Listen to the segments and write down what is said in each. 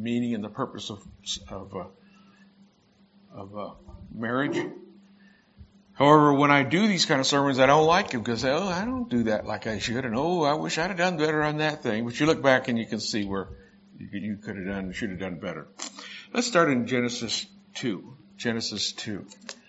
meaning and the purpose of marriage. However, when I do these kind of sermons, I don't like them because I don't do that like I should, and I wish I'd have done better on that thing. But you look back and you can see where you could have done, should have done better. Let's start in Genesis 2. Genesis 2.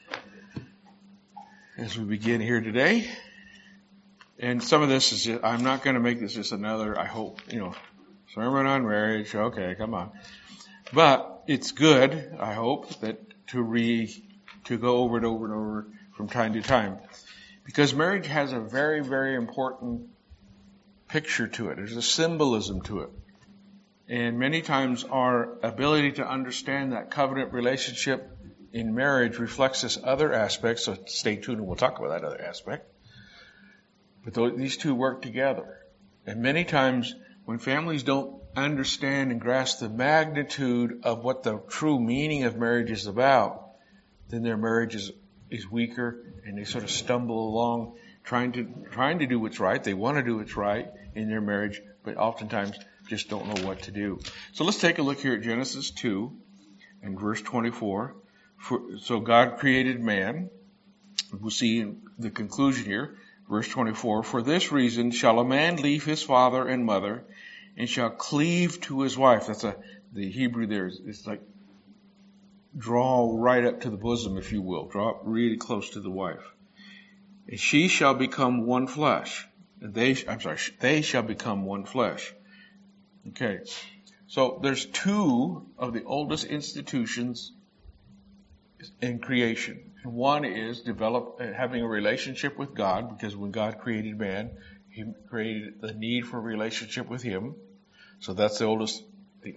As we begin here today. And some of this is just, I'm not going to make this just another, I hope, sermon on marriage. Okay, come on. But it's good, I hope, that to go over and over and over from time to time. Because marriage has a very, very important picture to it. There's a symbolism to it. And many times our ability to understand that covenant relationship in marriage reflects this other aspect. So stay tuned and we'll talk about that other aspect. But these two work together. And many times when families don't understand and grasp the magnitude of what the true meaning of marriage is about, then their marriage is weaker and they sort of stumble along trying to do what's right. They want to do what's right in their marriage, but oftentimes just don't know what to do. So let's take a look here at Genesis 2 and verse 24. So God created man. We'll see in the conclusion here, verse 24. For this reason shall a man leave his father and mother and shall cleave to his wife. That's the Hebrew there is like draw right up to the bosom, if you will. Draw up really close to the wife. And she shall become one flesh. They shall become one flesh. Okay. So there's two of the oldest institutions in creation. And one is having a relationship with God, because when God created man, He created the need for a relationship with Him. So that's the oldest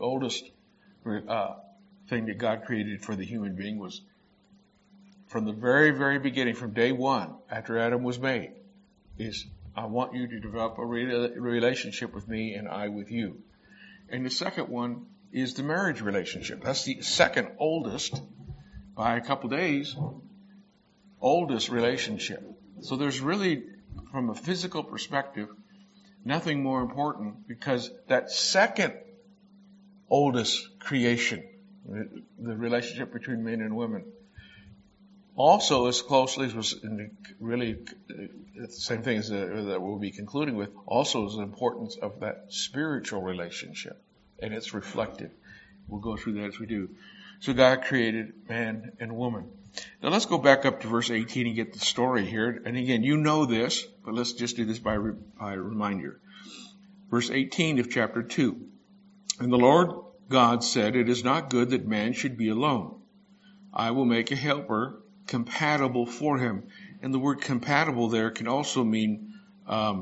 thing that God created for the human being was from the very, very beginning, from day one, after Adam was made, is I want you to develop a relationship with me and I with you. And the second one is the marriage relationship. That's the second oldest, by a couple days, oldest relationship. So there's really, from a physical perspective, nothing more important, because that second oldest creation, the relationship between men and women, also as closely as was really the same thing as that we'll be concluding with, also is the importance of that spiritual relationship, and it's reflected. We'll go through that as we do. So God created man and woman. Now let's go back up to verse 18 and get the story here. And again, you know this, but let's just do this by reminder. Verse 18 of chapter 2. And the Lord God said, it is not good that man should be alone. I will make a helper compatible for him. And the word compatible there can also mean a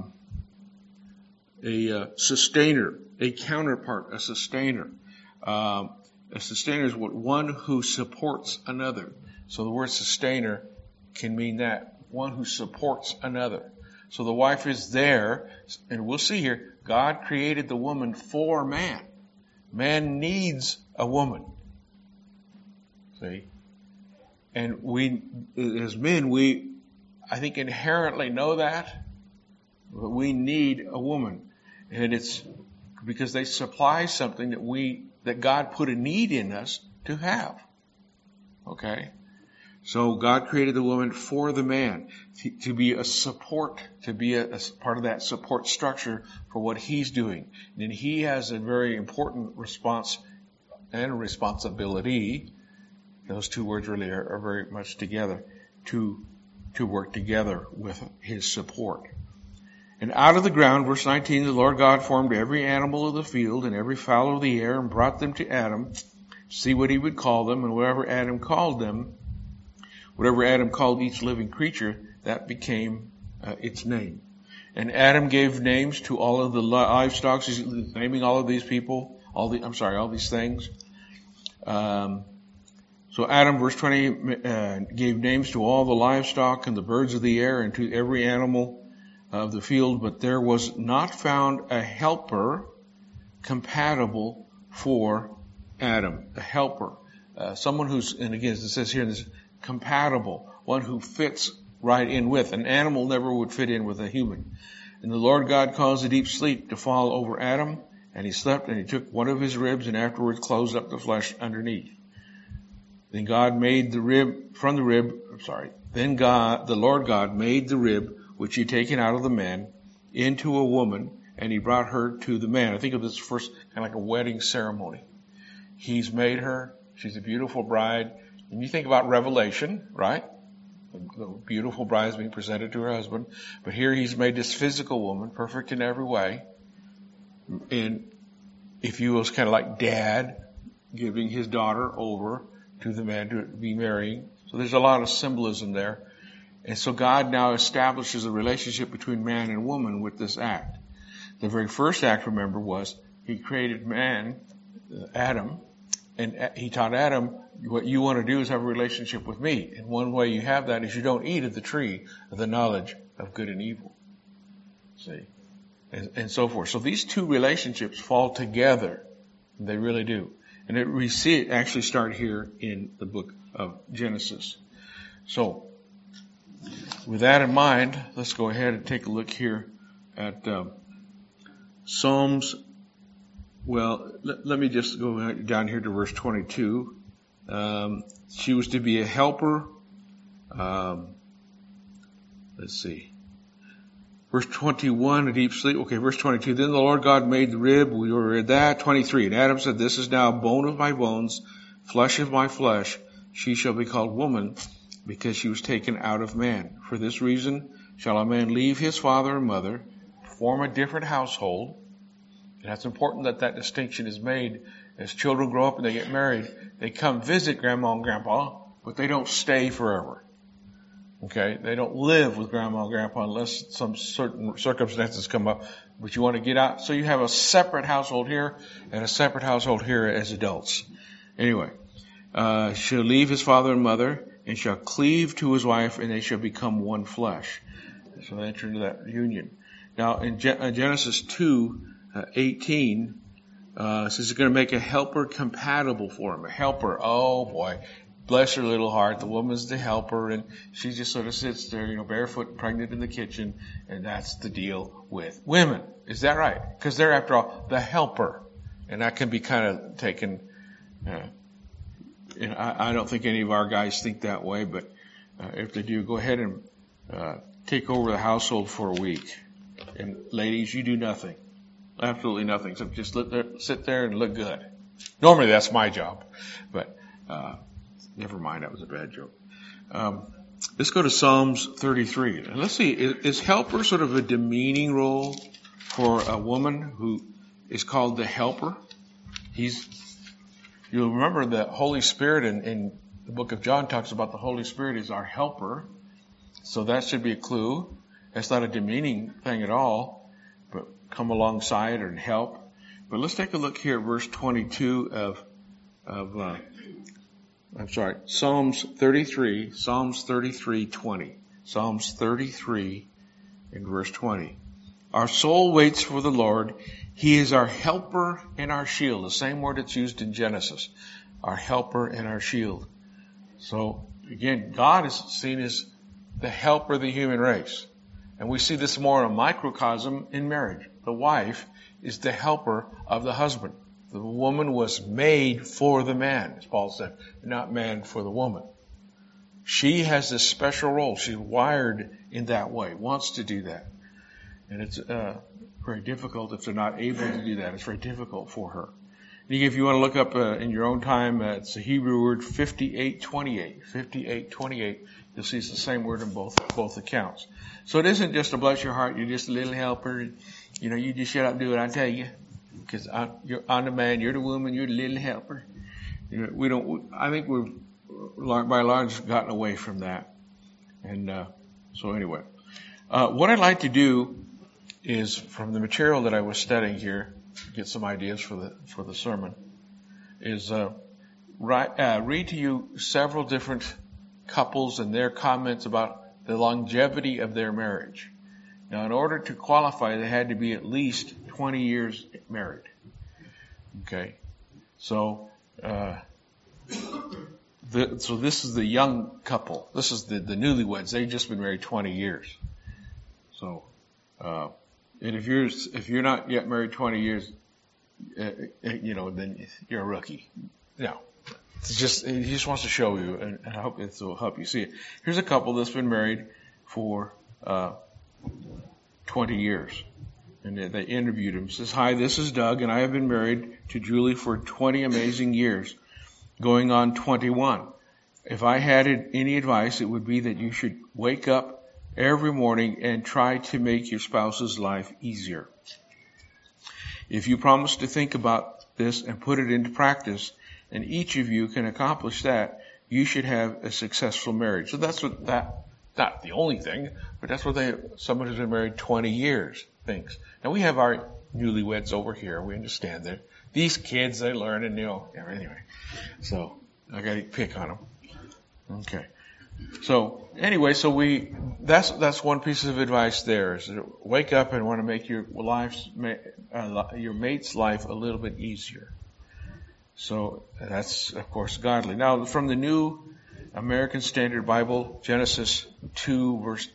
sustainer, a counterpart, a sustainer. A sustainer is one who supports another. So the word sustainer can mean that, one who supports another. So the wife is there, and we'll see here, God created the woman for man. Man needs a woman. See? And we, as men, I think inherently know that, but we need a woman. And it's because they supply something that God put a need in us to have. Okay? So God created the woman for the man, to be a support, to be a part of that support structure for what he's doing. And then he has a very important response and responsibility. Those two words really are very much together, to work together with his support. And out of the ground, verse 19, the Lord God formed every animal of the field and every fowl of the air and brought them to Adam to see what he would call them. And whatever Adam called each living creature, that became its name. And Adam gave names to all of the livestock. He's naming all of these people, all these things. So Adam, verse 20, gave names to all the livestock and the birds of the air and to every animal of the field, but there was not found a helper compatible for Adam. A helper. Someone who's, and again, as it says here, this compatible, one who fits right in with. An animal never would fit in with a human. And the Lord God caused a deep sleep to fall over Adam, And he slept, and he took one of his ribs, and afterwards closed up the flesh underneath. Then God made the rib from the rib. Then the Lord God made the rib which he had taken out of the man into a woman, and he brought her to the man. I think of this first kind of like a wedding ceremony. He's made her. She's a beautiful bride. And you think about Revelation, right? The beautiful bride is being presented to her husband. But here he's made this physical woman, perfect in every way. And if you will, it's kind of like dad giving his daughter over to the man to be marrying. So there's a lot of symbolism there. And so God now establishes a relationship between man and woman with this act. The very first act, remember, was he created man, Adam, and he taught Adam, what you want to do is have a relationship with me. And one way you have that is you don't eat of the tree of the knowledge of good and evil. See? And so forth. So these two relationships fall together. They really do. And we see it actually start here in the book of Genesis. So, with that in mind, let's go ahead and take a look here at Psalms. Well, let me just go down here to verse 22. She was to be a helper. Let's see. Verse 21, a deep sleep. Okay, verse 22. Then the Lord God made the rib. We read that. 23. And Adam said, this is now bone of my bones, flesh of my flesh. She shall be called woman, because she was taken out of man. For this reason shall a man leave his father and mother, form a different household. And that's important that that distinction is made. As children grow up and they get married, they come visit grandma and grandpa, but they don't stay forever. Okay? They don't live with grandma and grandpa unless some certain circumstances come up. But you want to get out. So you have a separate household here and a separate household here as adults. Anyway, shall leave his father and mother and shall cleave to his wife, and they shall become one flesh. So they enter into that union. Now in Genesis 2:18, says he's going to make a helper compatible for him. A helper, oh boy, bless her little heart. The woman's the helper, and she just sort of sits there, barefoot, pregnant in the kitchen, and that's the deal with women. Is that right? Because they're, after all, the helper, and that can be kind of taken. I don't think any of our guys think that way, but if they do, go ahead and take over the household for a week. And ladies, you do nothing. Absolutely nothing, except just sit there and look good. Normally that's my job, but never mind, that was a bad joke. Let's go to Psalms 33. And let's see, is helper sort of a demeaning role for a woman who is called the helper? You'll remember the Holy Spirit in the book of John talks about the Holy Spirit is our helper. So that should be a clue. That's not a demeaning thing at all. Come alongside and help. But let's take a look here at verse 22 Psalms 33, Psalms 33:20. Psalms 33 and verse 20. Our soul waits for the Lord. He is our helper and our shield. The same word that's used in Genesis. Our helper and our shield. So, again, God is seen as the helper of the human race. And we see this more in a microcosm in marriage. The wife is the helper of the husband. The woman was made for the man, as Paul said, not man for the woman. She has this special role. She's wired in that way, wants to do that. And it's very difficult if they're not able to do that. It's very difficult for her. If you want to look up in your own time, it's the Hebrew word 58:28. 58:28. You'll see it's the same word in both accounts. So it isn't just a bless your heart, you're just a little helper. You just shut up and do what I tell you. Because I'm the man, you're the woman, you're the little helper. I think we've, by and large, gotten away from that. And so anyway. What I'd like to do is, from the material that I was studying here, get some ideas for the sermon, is read to you several different couples and their comments about the longevity of their marriage. Now, in order to qualify, they had to be at least 20 years married. Okay, so this is the young couple. This is the newlyweds. They've just been married 20 years. So, and if you're not yet married 20 years, then you're a rookie. No. He just wants to show you, and I hope it will help you see it. Here's a couple that's been married for 20 years. And they interviewed him. Says, "Hi, this is Doug, and I have been married to Julie for 20 amazing years, going on 21. If I had any advice, it would be that you should wake up every morning and try to make your spouse's life easier. If you promise to think about this and put it into practice, and each of you can accomplish that, you should have a successful marriage." So that's what not the only thing, but that's what someone who's been married 20 years thinks. Now we have our newlyweds over here. We understand that these kids, they learn and anyway. So I got to pick on them. Okay. So anyway, that's one piece of advice there is to wake up and want to make your mate's life a little bit easier. So that's of course godly. Now from the New American Standard Bible, Genesis 2 verse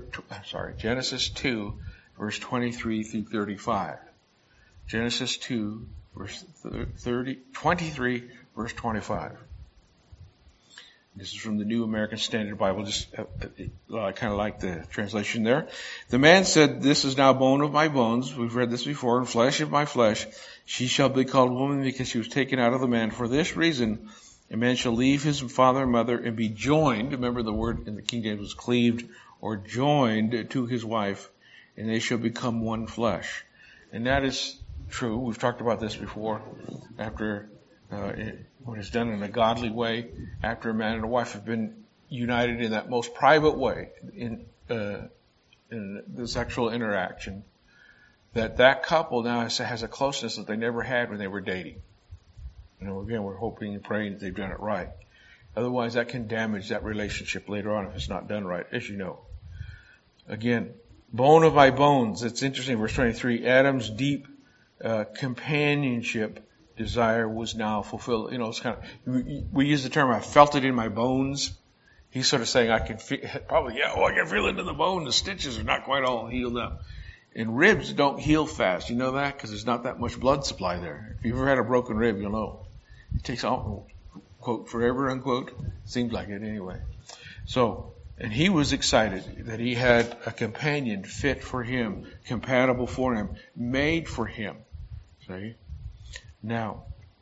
23 through 35. Genesis 2 verse 23 verse 25. This is from the New American Standard Bible. Just I kind of like the translation there. "The man said, 'This is now bone of my bones.'" We've read this before. "And flesh of my flesh. She shall be called woman because she was taken out of the man. For this reason, a man shall leave his father and mother and be joined." Remember the word in the King James was cleaved or joined to his wife, "and they shall become one flesh." And that is true. We've talked about this before. After when it's done in a godly way, after a man and a wife have been united in that most private way in the sexual interaction, that couple now has a closeness that they never had when they were dating. Again, we're hoping and praying that they've done it right. Otherwise, that can damage that relationship later on if it's not done right, as you know. Again, bone of my bones. It's interesting, verse 23, Adam's deep companionship desire was now fulfilled. It's kind of, we use the term, "I felt it in my bones." He's sort of saying, I can feel, probably, I can feel it in the bone. The stitches are not quite all healed up. And ribs don't heal fast. You know that? Because there's not that much blood supply there. If you've ever had a broken rib, you'll know. It takes, quote, forever, unquote. Seems like it anyway. So, and he was excited that he had a companion fit for him, compatible for him, made for him. See? Now,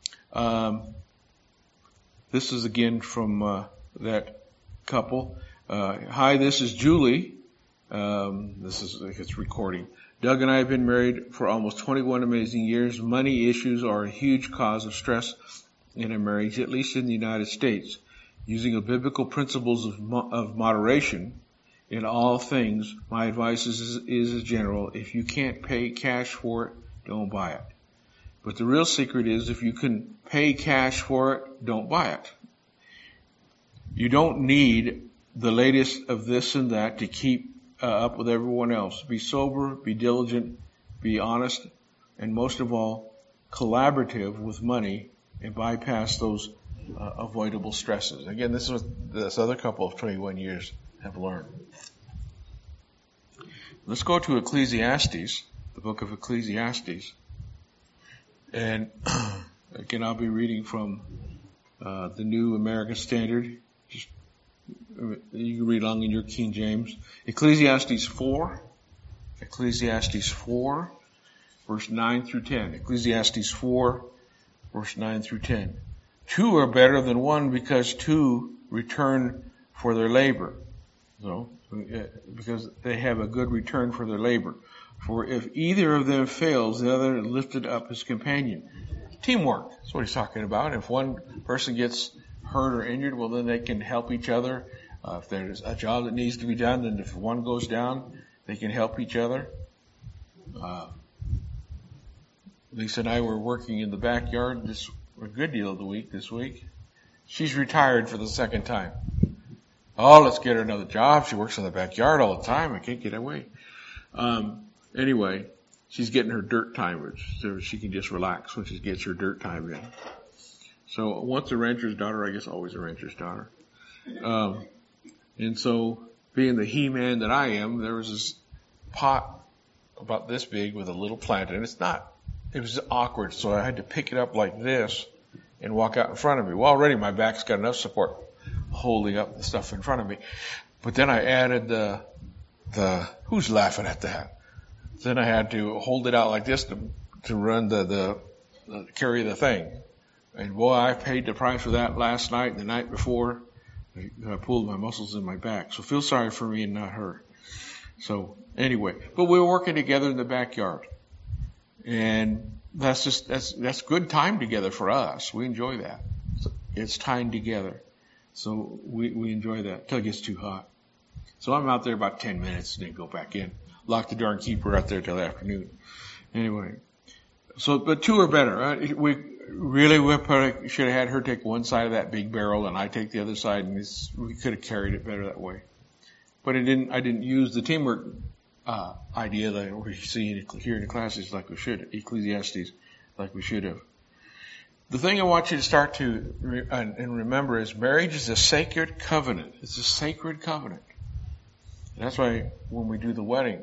this is again from that couple. "Hi, this is Julie." It's recording. "Doug and I have been married for almost 21 amazing years. Money issues are a huge cause of stress in a marriage, at least in the United States. Using the biblical principles of moderation in all things, my advice is general. If you can't pay cash for it, don't buy it. But the real secret is if you can pay cash for it, don't buy it. You don't need the latest of this and that to keep up with everyone else. Be sober, be diligent, be honest, and most of all, collaborative with money and bypass those avoidable stresses." Again, this is what this other couple of 21 years have learned. Let's go to Ecclesiastes, the book of Ecclesiastes. And again, I'll be reading from the New American Standard. You can read along in your King James. Ecclesiastes 4, verse 9 through 10. Ecclesiastes 4, verse 9 through 10. "Two are better than one because two return for their labor." Because they have a good return for their labor. "For if either of them fails, the other lifted up his companion." Teamwork. That's what he's talking about. If one person gets hurt or injured, well, then they can help each other. If there's a job that needs to be done, then if one goes down, they can help each other. Lisa and I were working in the backyard a good deal of the week this week. She's retired for the second time. Let's get her another job. She works in the backyard all the time. I can't get away. Anyway, she's getting her dirt time, so she can just relax when she gets her dirt time in. So once a rancher's daughter, I guess always a rancher's daughter. And so being the he-man that I am, there was this pot about this big with a little plant, and it's not it was awkward, so I had to pick it up like this and walk out in front of me. Well, already my back's got enough support holding up the stuff in front of me. But then I added the who's laughing at that? Then I had to hold it out like this to run carry the thing. And boy, I paid the price for that last night and the night before. I pulled my muscles in my back. So feel sorry for me and not her. So anyway, but we were working together in the backyard. And that's good time together for us. We enjoy that. So it's time together. So we enjoy that till it gets too hot. So I'm out there about 10 minutes and then go back in. Lock the door and keep her out there till the afternoon. Anyway. So, but two are better. We probably should have had her take one side of that big barrel and I take the other side, and we could have carried it better that way. But I didn't use the teamwork idea that we see here in the classes like we should, Ecclesiastes, like we should have. The thing I want you to start to and remember is marriage is a sacred covenant. It's a sacred covenant. And that's why when we do the wedding,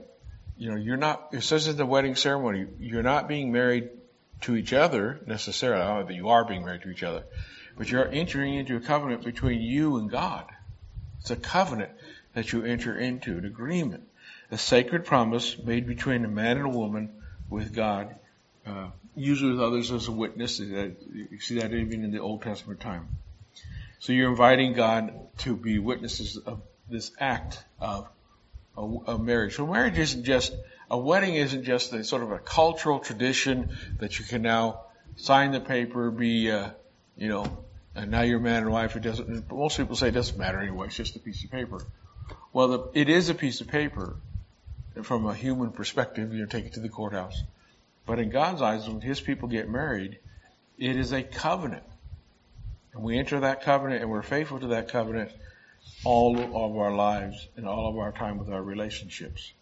it says in the wedding ceremony, you're not being married to each other necessarily. I don't know that you are being married to each other, but you're entering into a covenant between you and God. It's a covenant that you enter into, an agreement, a sacred promise made between a man and a woman with God, usually with others as a witness. You see that even in the Old Testament time. So you're inviting God to be witnesses of this act of marriage. So marriage isn't just, a wedding isn't just a sort of a cultural tradition that you can now sign the paper, be, and now you're man and wife. Most people say it doesn't matter anyway, it's just a piece of paper. Well, it is a piece of paper from a human perspective. Take it to the courthouse. But in God's eyes, when His people get married, it is a covenant. And we enter that covenant and we're faithful to that covenant all of our lives and all of our time with our relationships.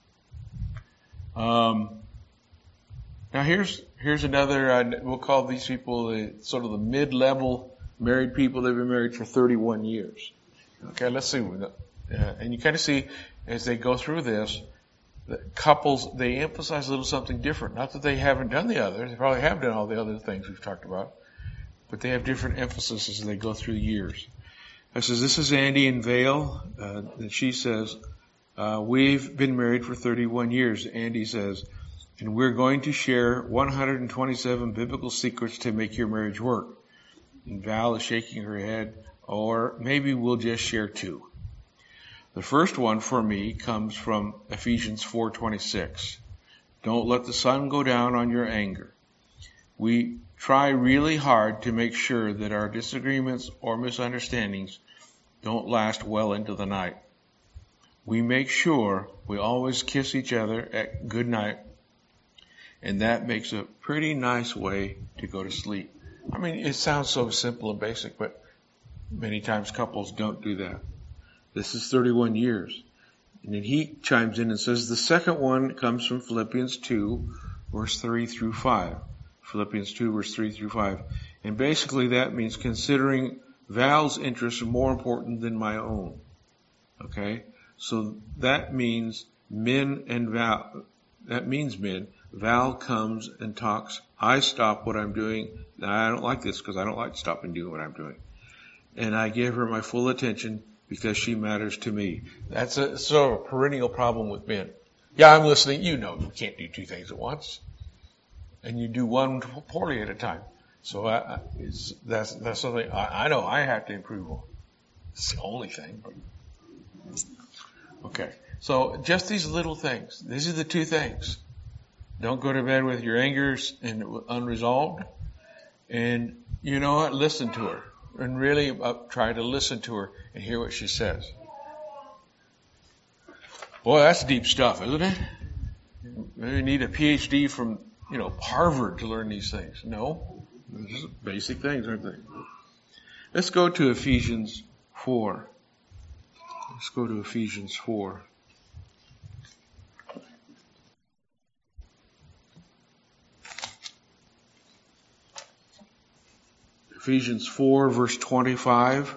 Now here's another, we'll call these people sort of the mid-level married people. They've been married for 31 years. Okay, let's see. And you kind of see as they go through this, that couples, they emphasize a little something different. Not that they haven't done the other. They probably have done all the other things we've talked about. But they have different emphasis as they go through the years. I says, this is Andy in Vale. And she says, we've been married for 31 years, Andy says, and we're going to share 127 biblical secrets to make your marriage work. And Val is shaking her head, or maybe we'll just share 2. The first one for me comes from Ephesians 4:26. Don't let the sun go down on your anger. We try really hard to make sure that our disagreements or misunderstandings don't last well into the night. We make sure we always kiss each other at good night, and that makes a pretty nice way to go to sleep. I mean, it sounds so simple and basic, but many times couples don't do that. This is 31 years. And then he chimes in and says the second one comes from Philippians 2, verse 3 through 5. Philippians 2, verse 3 through 5. And basically that means considering Val's interests are more important than my own. Okay? So that means men and Val. That means men. Val comes and talks. I stop what I'm doing. Now, I don't like this because I don't like stopping doing what I'm doing. And I give her my full attention because she matters to me. That's a sort of a perennial problem with men. Yeah, I'm listening. You know you can't do 2 things at once. And you do one poorly at a time. So that's something I know I have to improve on. It's the only thing. But okay. So just these little things. These are the 2 things. Don't go to bed with your angers and unresolved. And you know what? Listen to her. And really try to listen to her and hear what she says. Boy, that's deep stuff, isn't it? You need a PhD from, Harvard to learn these things. No. These are basic things, aren't they? Let's go to Ephesians 4. Let's go to Ephesians 4. Ephesians 4, verse 25.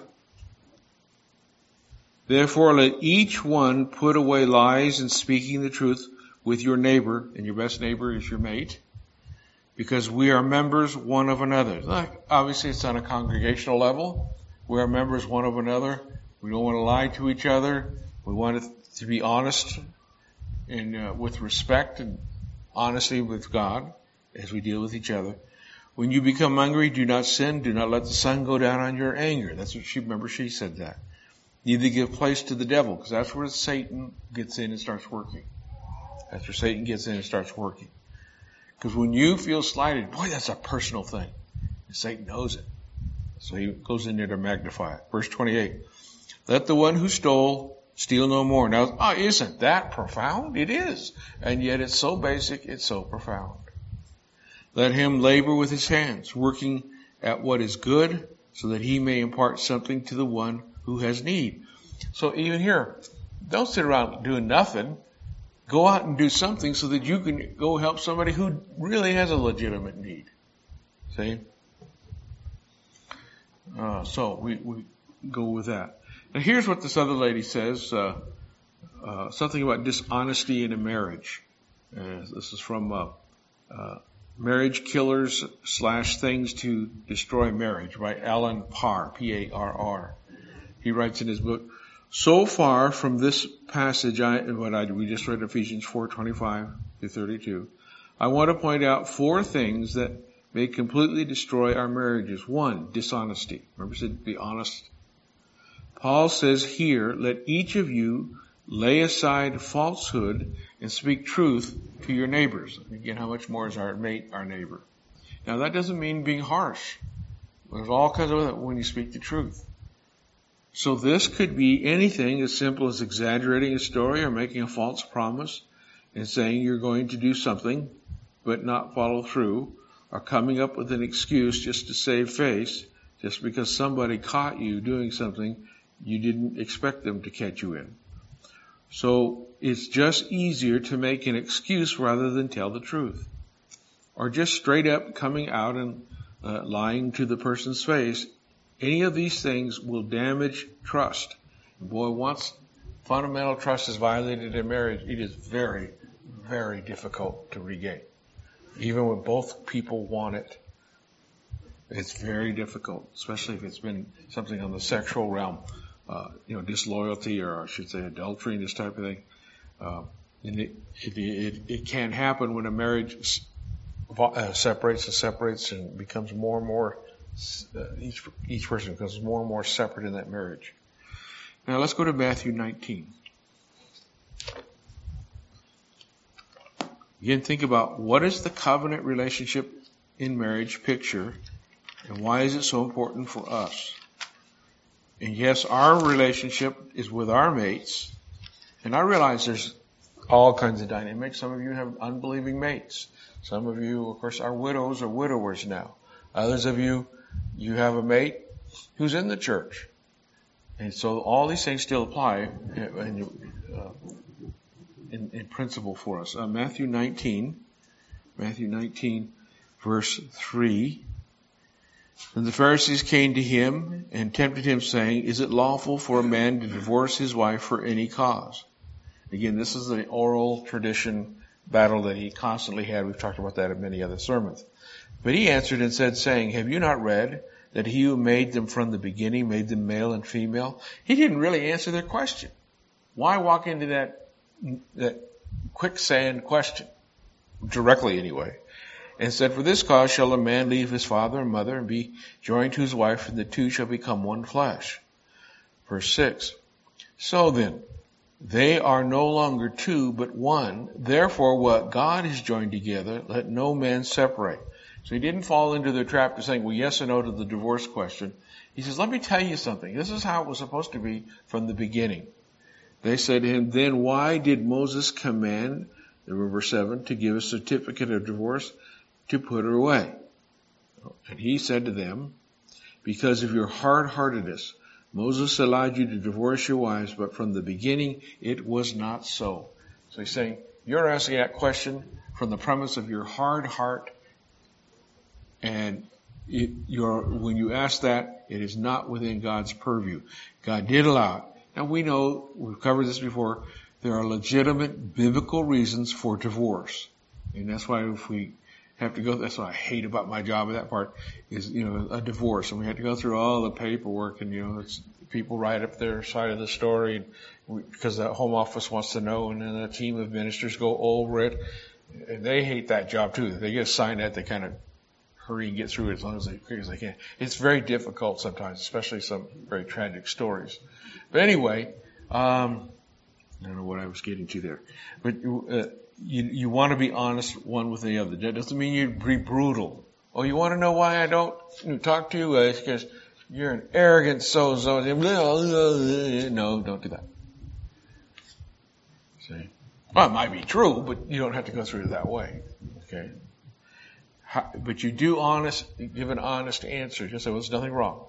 Therefore, let each one put away lies and speaking the truth with your neighbor, and your best neighbor is your mate, because we are members one of another. Like, obviously, it's on a congregational level. We are members one of another. We don't want to lie to each other. We want it to be honest and with respect and honesty with God as we deal with each other. When you become angry, do not sin. Do not let the sun go down on your anger. That's what she said that. Neither give place to the devil, because that's where Satan gets in and starts working. That's where Satan gets in and starts working. Because when you feel slighted, boy, that's a personal thing. And Satan knows it. So he goes in there to magnify it. Verse 28. Let the one who stole steal no more. Now, isn't that profound? It is. And yet it's so basic, it's so profound. Let him labor with his hands, working at what is good, so that he may impart something to the one who has need. So even here, don't sit around doing nothing. Go out and do something so that you can go help somebody who really has a legitimate need. See? So we go with that. Now here's what this other lady says, something about dishonesty in a marriage. This is from Marriage Killers / Things to Destroy Marriage by Alan Parr, P-A-R-R. He writes in his book, so far from this passage, we just read Ephesians 4:25-32, I want to point out 4 things that may completely destroy our marriages. 1, dishonesty. Remember, he said, be honest. Paul says here, let each of you lay aside falsehood and speak truth to your neighbors. Again, how much more is our mate our neighbor? Now, that doesn't mean being harsh. There's all kinds of it when you speak the truth. So this could be anything as simple as exaggerating a story or making a false promise and saying you're going to do something but not follow through, or coming up with an excuse just to save face, just because somebody caught you doing something you didn't expect them to catch you in. So it's just easier to make an excuse rather than tell the truth. Or just straight up coming out and lying to the person's face. Any of these things will damage trust. Boy, once fundamental trust is violated in marriage, it is very, very difficult to regain. Even when both people want it, it's very difficult, especially if it's been something on the sexual realm, disloyalty, or I should say adultery, this type of thing. And it can happen when a marriage separates and becomes more and more, each person becomes more and more separate in that marriage. Now let's go to Matthew 19. Again, think about what is the covenant relationship in marriage picture, and why is it so important for us? And yes, our relationship is with our mates, and I realize there's all kinds of dynamics. Some of you have unbelieving mates. Some of you, of course, are widows or widowers now. Others of you have a mate who's in the church. And so all these things still apply in principle for us. Matthew 19, verse 3. And the Pharisees came to him and tempted him, saying, is it lawful for a man to divorce his wife for any cause? Again, this is the oral tradition battle that he constantly had. We've talked about that in many other sermons. But he answered and said, saying, have you not read that he who made them from the beginning made them male and female? He didn't really answer their question. Why walk into that quicksand question? Directly anyway. And said, for this cause shall a man leave his father and mother and be joined to his wife, and the two shall become one flesh. Verse 6. So then, they are no longer two, but one. Therefore, what God has joined together, let no man separate. So he didn't fall into the trap of saying, well, yes or no to the divorce question. He says, let me tell you something. This is how it was supposed to be from the beginning. They said to him, then why did Moses command, verse 7, to give a certificate of divorce to put her away? And he said to them, because of your hard-heartedness, Moses allowed you to divorce your wives, but from the beginning it was not so. So he's saying, you're asking that question from the premise of your hard heart, and when you ask that, it is not within God's purview. God did allow it. Now we know, we've covered this before, there are legitimate biblical reasons for divorce. And that's why if we have to go. That's what I hate about my job. That part is, a divorce, and we had to go through all the paperwork, and it's, people write up their side of the story because the home office wants to know, and then a team of ministers go over it, and they hate that job too. They get assigned that, they kind of hurry and get through it as long as quick as they can. It's very difficult sometimes, especially some very tragic stories. But anyway, I don't know what I was getting to there, but you want to be honest one with the other. That doesn't mean you be brutal. Oh, you want to know why I don't talk to you? It's because you're an arrogant so-and-so. No, don't do that. See? Well, it might be true, but you don't have to go through it that way. Okay? But you do give an honest answer. Just say, well, there's nothing wrong.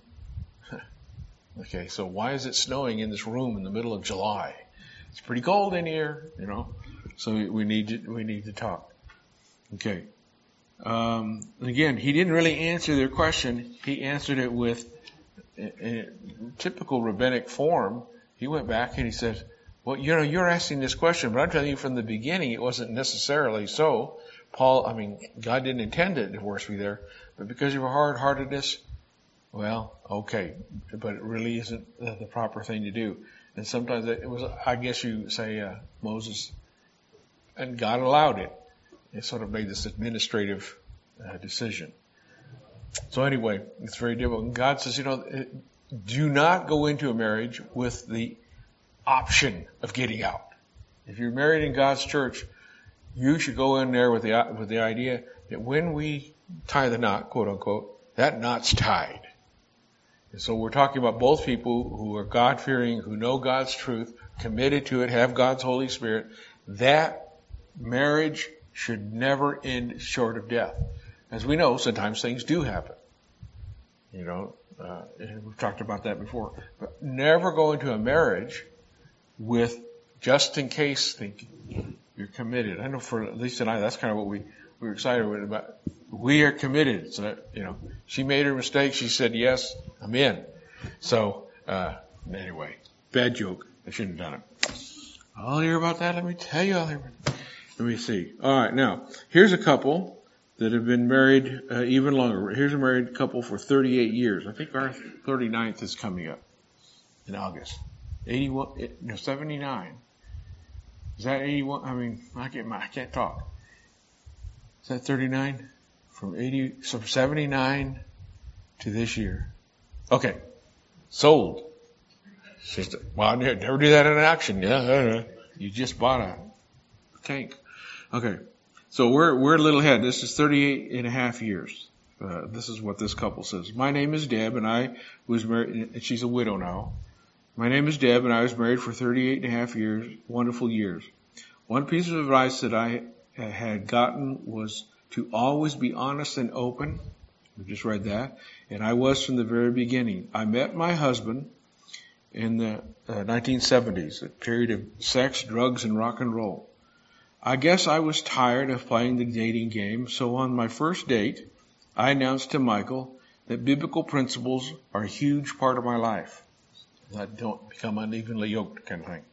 Okay, so why is it snowing in this room in the middle of July? It's pretty cold in here, So we need to talk. Okay. Again, he didn't really answer their question. He answered it with a typical rabbinic form. He went back and he said, well, you're asking this question, but I'm telling you from the beginning it wasn't necessarily so. God didn't intend that divorce be there, but because of your hard-heartedness, well, okay, but it really isn't the proper thing to do. And sometimes it was, I guess you say, Moses, and God allowed it. It sort of made this administrative decision. So anyway, it's very difficult. And God says, do not go into a marriage with the option of getting out. If you're married in God's church, you should go in there with the idea that when we tie the knot, quote unquote, that knot's tied. And so we're talking about both people who are God-fearing, who know God's truth, committed to it, have God's Holy Spirit. That marriage should never end short of death. As we know, sometimes things do happen. And we've talked about that before. But never go into a marriage with just in case thinking. You're committed. I know for Lisa and I, that's kind of what we were excited about. We are committed. So, she made her mistake. She said, yes, I'm in. So, anyway, bad joke. I shouldn't have done it. I'll hear about that. Let me tell you. Let me see. All right. Now, here's a couple that have been married even longer. Here's a married couple for 38 years. I think our 39th is coming up in August. 79. Is that 81? I can't talk. Is that 39? From 79 to this year. Okay. Sold. Well, I never do that in an auction. Yeah. You just bought a tank. Okay. So we're a little ahead. This is 38 and a half years. This is what this couple says. My name is Deb and I was married, and she's a widow now. My name is Deb and I was married for 38 and a half years, wonderful years. One piece of advice that I had gotten was to always be honest and open. We just read that. And I was from the very beginning. I met my husband in the 1970s, a period of sex, drugs, and rock and roll. I guess I was tired of playing the dating game, so on my first date, I announced to Michael that biblical principles are a huge part of my life. That don't become unevenly yoked kind of thing.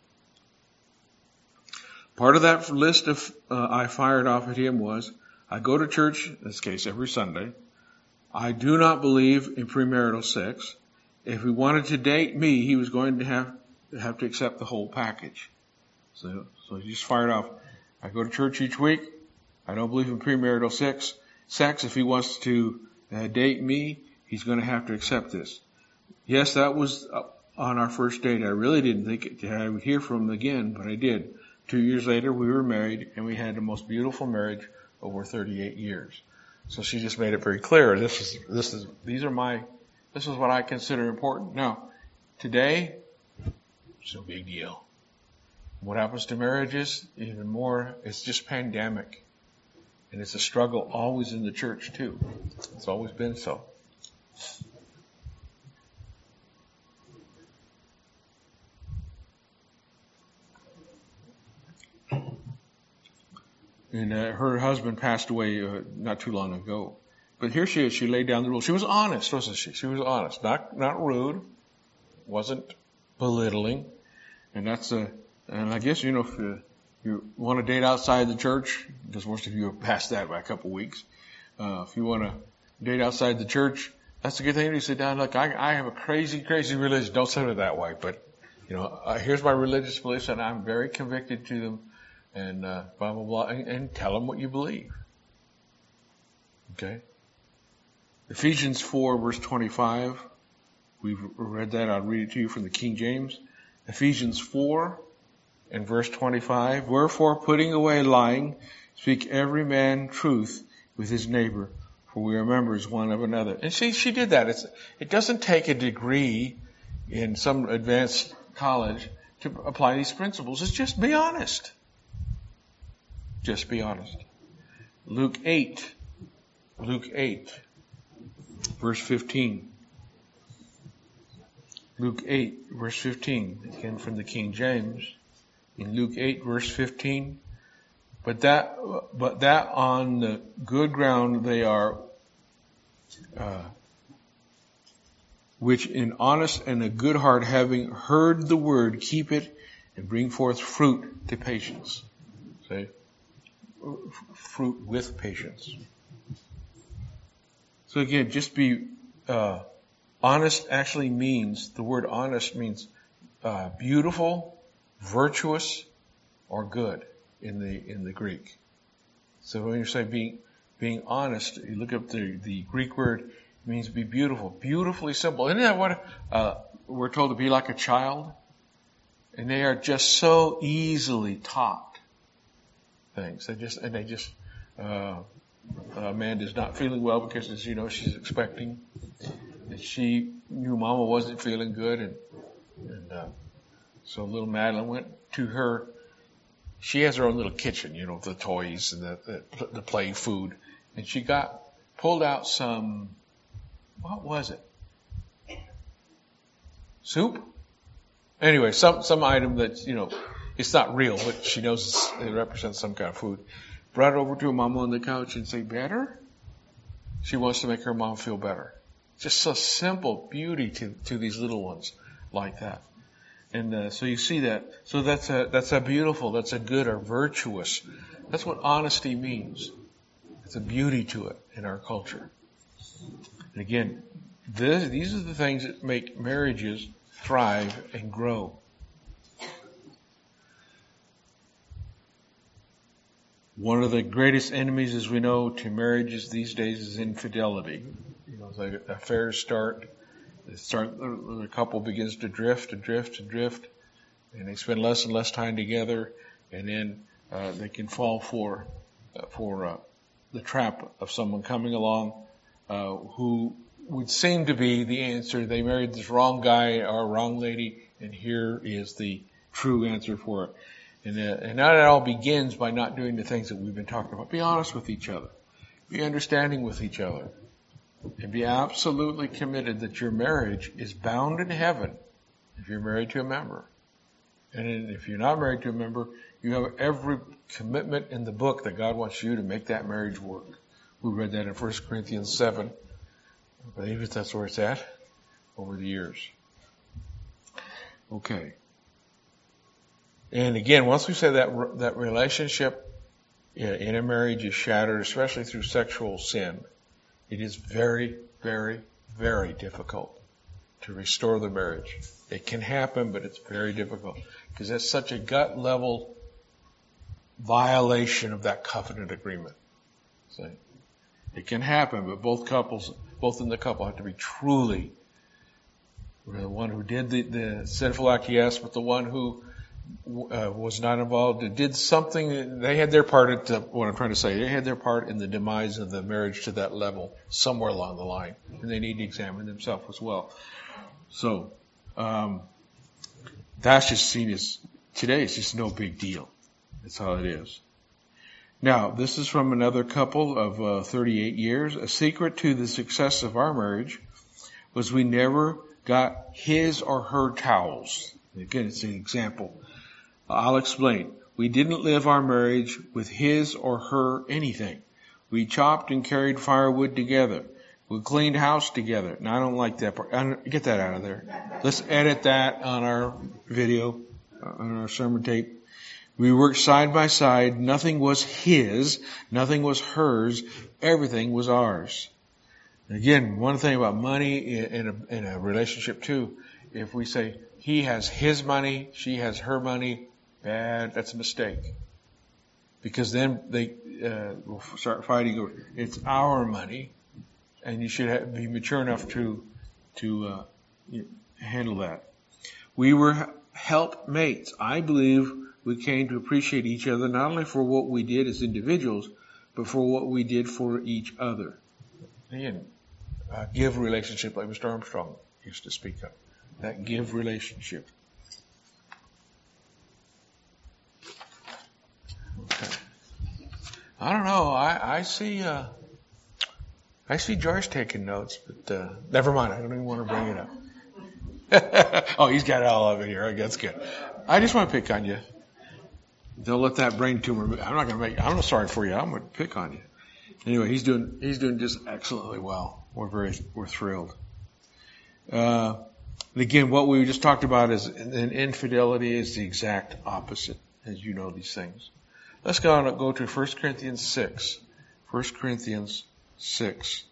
Part of that list of I fired off at him was, I go to church, in this case every Sunday. I do not believe in premarital sex. If he wanted to date me, he was going to have to accept the whole package. So he just fired off. I go to church each week. I don't believe in premarital sex. If he wants to date me, he's going to have to accept this. Yes, that was on our first date. I really didn't think I would hear from him again, but I did. 2 years later, we were married, and we had the most beautiful marriage over 38 years. So she just made it very clear. This is what I consider important. Now, today, it's no big deal. What happens to marriages, even more, it's just pandemic. And it's a struggle always in the church, too. It's always been so. And her husband passed away not too long ago. But here she is. She laid down the rules. She was honest, wasn't she? She was honest. Not rude. Wasn't belittling. And and I guess, if You want to date outside the church, because most of you have passed that by a couple weeks. If you want to date outside the church, that's a good thing to sit down. Look, I have a crazy religion. Don't say it that way, but here's my religious beliefs, and I'm very convicted to them, and blah blah blah, and tell them what you believe. Okay. Ephesians 4 verse 25. We've read that. I'll read it to you from the King James. Ephesians 4 and verse 25. Wherefore, putting away lying, speak every man truth with his neighbor, for we are members one of another. And see, she did that. It doesn't take a degree in some advanced college to apply these principles. It's just be honest. Just be honest. Luke 8, verse 15. Luke 8, verse 15, again from the King James. In Luke 8, verse 15, but that on the good ground they are, which in honest and a good heart, having heard the word, keep it and bring forth fruit to patience. Say, fruit with patience. So again, just be honest. Actually means, the word honest means beautiful, virtuous, or good in the Greek. So when you say being honest, you look up the Greek word, it means be beautiful, beautifully simple. Isn't that what we're told to be like a child? And they are just so easily taught things. Amanda's not feeling well because, as you know, she's expecting. And she knew Mama wasn't feeling good, and so little Madeline went to her. She has her own little kitchen, the toys and the play food, and she pulled out some. What was it? Soup? Anyway, some item that it's not real, but she knows it represents some kind of food. Brought it over to her mama on the couch and say, better? She wants to make her mom feel better. Just so simple beauty to these little ones like that. And so you see that. So that's a beautiful, that's a good or virtuous. That's what honesty means. It's a beauty to it in our culture. And again, these are the things that make marriages thrive and grow. One of the greatest enemies, as we know, to marriages these days is infidelity. The affairs start, the couple begins to drift, and they spend less and less time together, and then they can fall for the trap of someone coming along who would seem to be the answer. They married this wrong guy or wrong lady, and here is the true answer for it. And that all begins by not doing the things that we've been talking about. Be honest with each other. Be understanding with each other. And be absolutely committed that your marriage is bound in heaven if you're married to a member. And if you're not married to a member, you have every commitment in the book that God wants you to make that marriage work. We read that in 1 Corinthians 7. I believe that's where it's at over the years. Okay. And again, once we say that relationship in a marriage is shattered, especially through sexual sin, it is very, very, very difficult to restore the marriage. It can happen, but it's very difficult because that's such a gut level violation of that covenant agreement. See? It can happen, but both in the couple have to be truly, the one who did the sinful act, yes, but the one who was not involved, did something, they had their part what I'm trying to say, they had their part in the demise of the marriage to that level somewhere along the line, and they need to examine themselves as well. So, that's just seen as, today it's just no big deal. That's how it is. Now, this is from another couple of 38 years. A secret to the success of our marriage was we never got his or her towels. Again, it's an example. I'll explain. We didn't live our marriage with his or her anything. We chopped and carried firewood together. We cleaned house together. Now, I don't like that part. Get that out of there. Let's edit that on our video, on our sermon tape. We worked side by side. Nothing was his. Nothing was hers. Everything was ours. Again, one thing about money in a relationship too, if we say he has his money, she has her money, that's a mistake. Because then they will start fighting over, it's our money, and you should be mature enough to handle that. We were helpmates. I believe we came to appreciate each other not only for what we did as individuals, but for what we did for each other. Again, give relationship like Mr. Armstrong used to speak of. That give relationship. Okay. I don't know. I see George taking notes, but never mind. I don't even want to bring it up. Oh, he's got it all over here. That's good. I just want to pick on you. Don't let that brain tumor. I'm not sorry for you. I'm going to pick on you. Anyway, he's doing just excellently well. We're thrilled. Again, what we just talked about is an infidelity is the exact opposite, as you know these things. Let's go to 1 Corinthians 6. 1 Corinthians 6.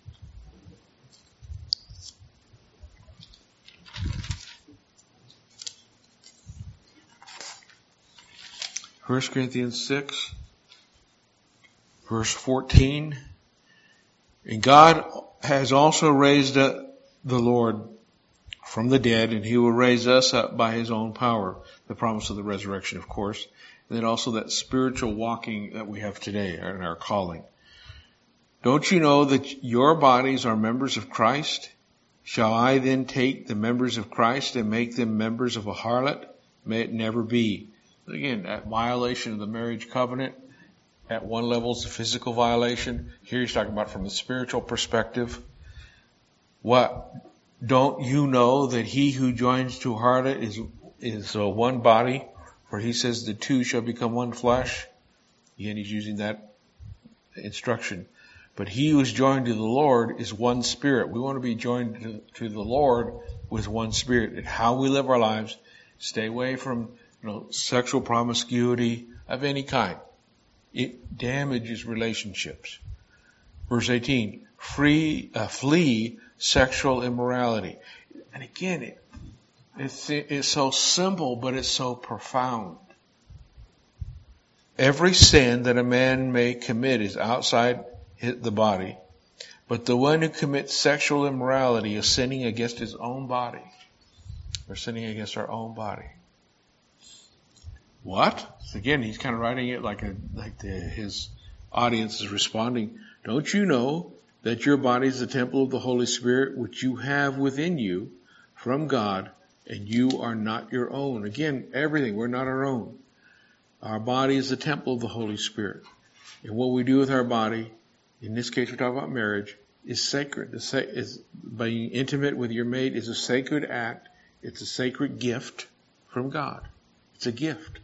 First Corinthians 6, verse 14. And God has also raised up the Lord from the dead, and he will raise us up by his own power. The promise of the resurrection, of course. And then also that spiritual walking that we have today in our calling. Don't you know that your bodies are members of Christ? Shall I then take the members of Christ and make them members of a harlot? May it never be. Again, that violation of the marriage covenant, at one level is a physical violation. Here he's talking about from the spiritual perspective. What? Don't you know that he who joins to a harlot is one body? For he says the two shall become one flesh. Again, he's using that instruction. But he who is joined to the Lord is one spirit. We want to be joined to the Lord with one spirit. And how we live our lives, stay away from sexual promiscuity of any kind. It damages relationships. Verse 18, flee sexual immorality. And again, it's so simple, but it's so profound. Every sin that a man may commit is outside the body, but the one who commits sexual immorality is sinning against his own body. We're sinning against our own body. What? Again, he's kind of writing it his audience is responding. Don't you know that your body is the temple of the Holy Spirit, which you have within you from God, and you are not your own? Again, everything, we're not our own. Our body is the temple of the Holy Spirit. And what we do with our body, in this case we're talking about marriage, is sacred. Being intimate with your mate is a sacred act. It's a sacred gift from God. It's a gift.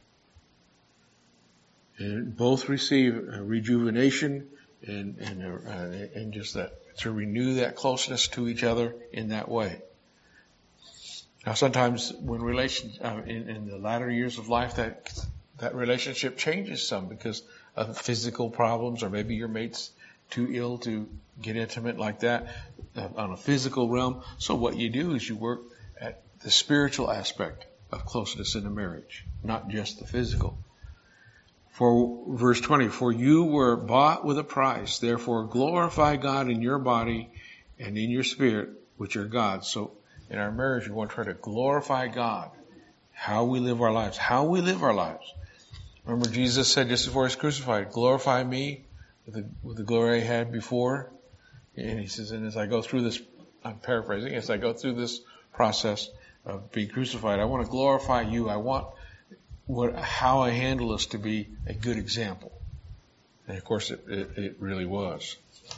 And both receive a rejuvenation and just that to renew that closeness to each other in that way. Now, sometimes when in the latter years of life, that relationship changes some because of physical problems, or maybe your mate's too ill to get intimate like that on a physical realm. So what you do is you work at the spiritual aspect of closeness in a marriage, not just the physical. For verse 20, for you were bought with a price, therefore glorify God in your body and in your spirit, which are God's. So in our marriage, we want to try to glorify God. How we live our lives. Remember Jesus said just before he was crucified, glorify me with the glory I had before. And he says, and as I go through this, I'm paraphrasing, as I go through this process of being crucified, I want to glorify you. I want how I handle this to be a good example. And of course it really was.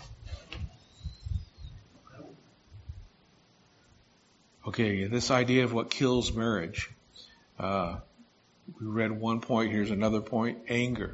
Okay, this idea of what kills marriage. We read one point, here's another point, anger.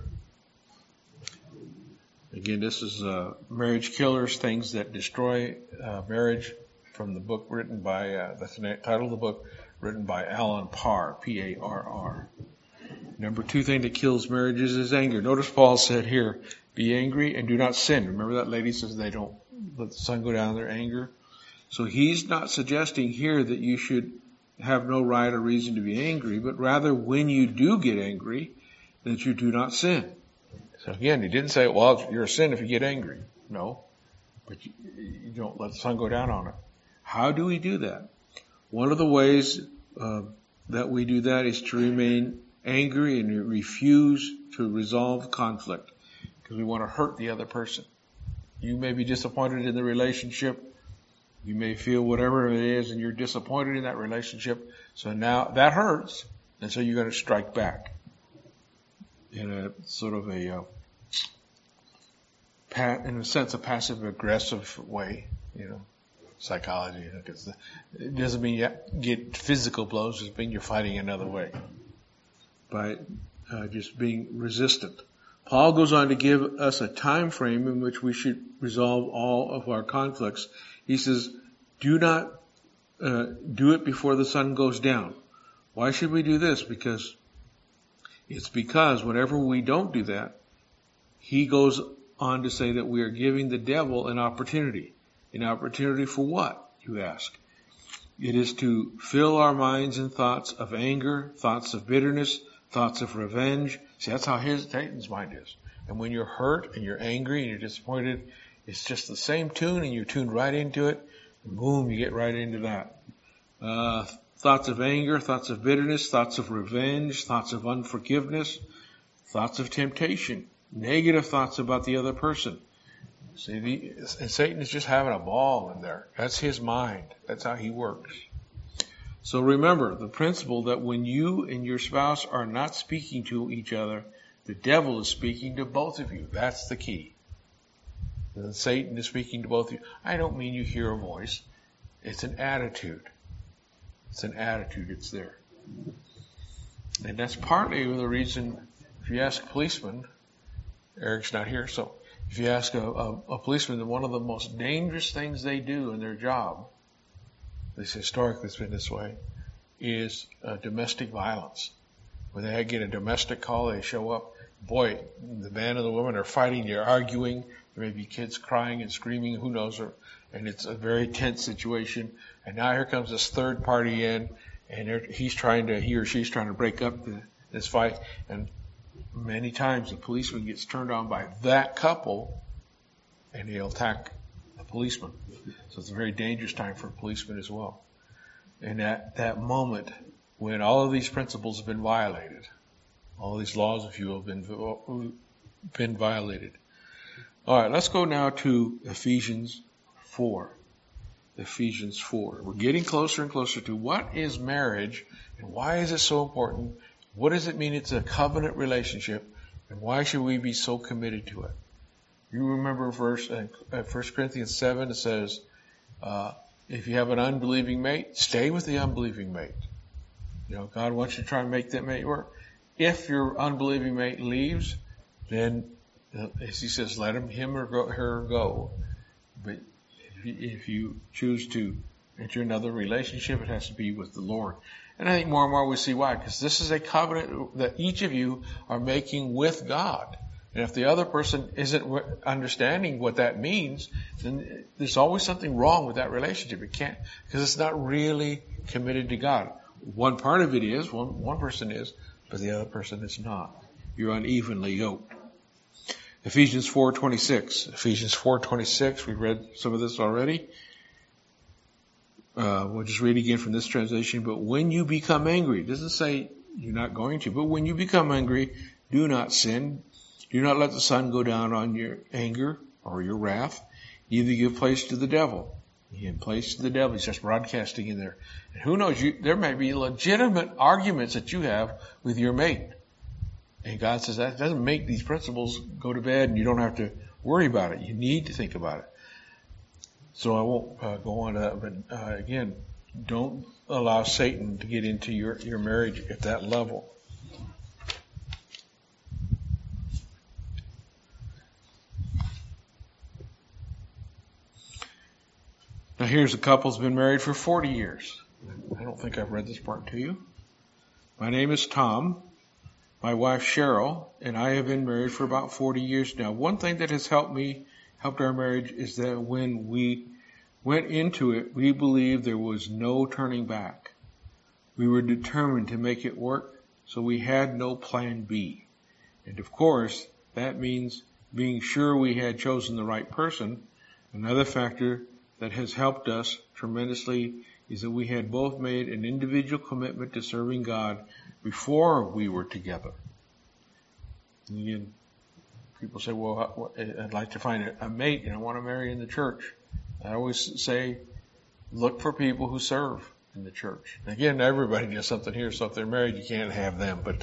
Again, this is marriage killers, things that destroy marriage, from the book written by, that's the title of the book, written by Alan Parr, P-A-R-R. Number 2 thing that kills marriages is anger. Notice Paul said here, be angry and do not sin. Remember that lady says they don't let the sun go down in their anger? So he's not suggesting here that you should have no right or reason to be angry, but rather when you do get angry, that you do not sin. So again, he didn't say, well, you're a sin if you get angry. No, but you don't let the sun go down on it. How do we do that? One of the ways that we do that is to remain angry and refuse to resolve conflict because we want to hurt the other person. You may be disappointed in the relationship. You may feel whatever it is and you're disappointed in that relationship. So now that hurts. And so you're going to strike back in a sort of in a sense, a passive aggressive way, psychology. Because it doesn't mean you get physical blows. It just means you're fighting another way by just being resistant. Paul goes on to give us a time frame in which we should resolve all of our conflicts. He says, do not do it before the sun goes down. Why should we do this? Because whenever we don't do that, he goes on to say that we are giving the devil an opportunity. An opportunity for what, you ask? It is to fill our minds and thoughts of anger, thoughts of bitterness, thoughts of revenge. See, that's how Satan's mind is. And when you're hurt and you're angry and you're disappointed, it's just the same tune and you're tuned right into it. And boom, you get right into that. Thoughts of anger, thoughts of bitterness, thoughts of revenge, thoughts of unforgiveness, thoughts of temptation, negative thoughts about the other person. See, and Satan is just having a ball in there. That's his mind. That's how he works. So remember the principle that when you and your spouse are not speaking to each other, the devil is speaking to both of you. That's the key. And Satan is speaking to both of you. I don't mean you hear a voice. It's an attitude. It's an attitude. It's there. And that's partly the reason, if you ask a policeman, Eric's not here, so if you ask a policeman, one of the most dangerous things they do in their job, at least historically it's been this way, is domestic violence. When they get a domestic call, they show up. Boy, the man and the woman are fighting, they're arguing. There may be kids crying and screaming, who knows, and it's a very tense situation. And now here comes this third party in, and he or she's trying to break up this fight. And many times the policeman gets turned on by that couple, and he'll attack the policeman. So it's a very dangerous time for a policeman as well. And at that moment, when all of these principles have been violated, all these laws, if you will, have been violated. All right, let's go now to Ephesians 4. Ephesians 4. We're getting closer and closer to what is marriage and why is it so important? What does it mean it's a covenant relationship? And why should we be so committed to it? You remember verse 1 Corinthians 7, it says, if you have an unbelieving mate, stay with the unbelieving mate. God wants you to try and make that mate work. If your unbelieving mate leaves, then, as he says, let him or her go. But if you choose to enter another relationship, it has to be with the Lord. And I think more and more we see why. Because this is a covenant that each of you are making with God. And if the other person isn't understanding what that means, then there's always something wrong with that relationship. It can't, because it's not really committed to God. One part of it is, one person is, but the other person is not. You're unevenly yoked. Ephesians 4:26. Ephesians 4:26. We read some of this already. We'll just read again from this translation. But when you become angry, it doesn't say you're not going to, but when you become angry, do not sin. Do not let the sun go down on your anger or your wrath. Neither give place to the devil. In place to the devil. He's just broadcasting in there. And who knows, there may be legitimate arguments that you have with your mate. And God says that doesn't make these principles go to bed and you don't have to worry about it. You need to think about it. So I won't go on to that, but again, don't allow Satan to get into your marriage at that level. Now here's a couple who's been married for 40 years. I don't think I've read this part to you. My name is Tom. My wife Cheryl and I have been married for about 40 years now. One thing that has helped our marriage, is that when we went into it, we believed there was no turning back. We were determined to make it work, so we had no plan B. And of course, that means being sure we had chosen the right person. Another factor that has helped us tremendously is that we had both made an individual commitment to serving God before we were together. And again, people say, well, I'd like to find a mate and I want to marry in the church. I always say, look for people who serve in the church. Again, everybody does something here, so if they're married, you can't have them. But,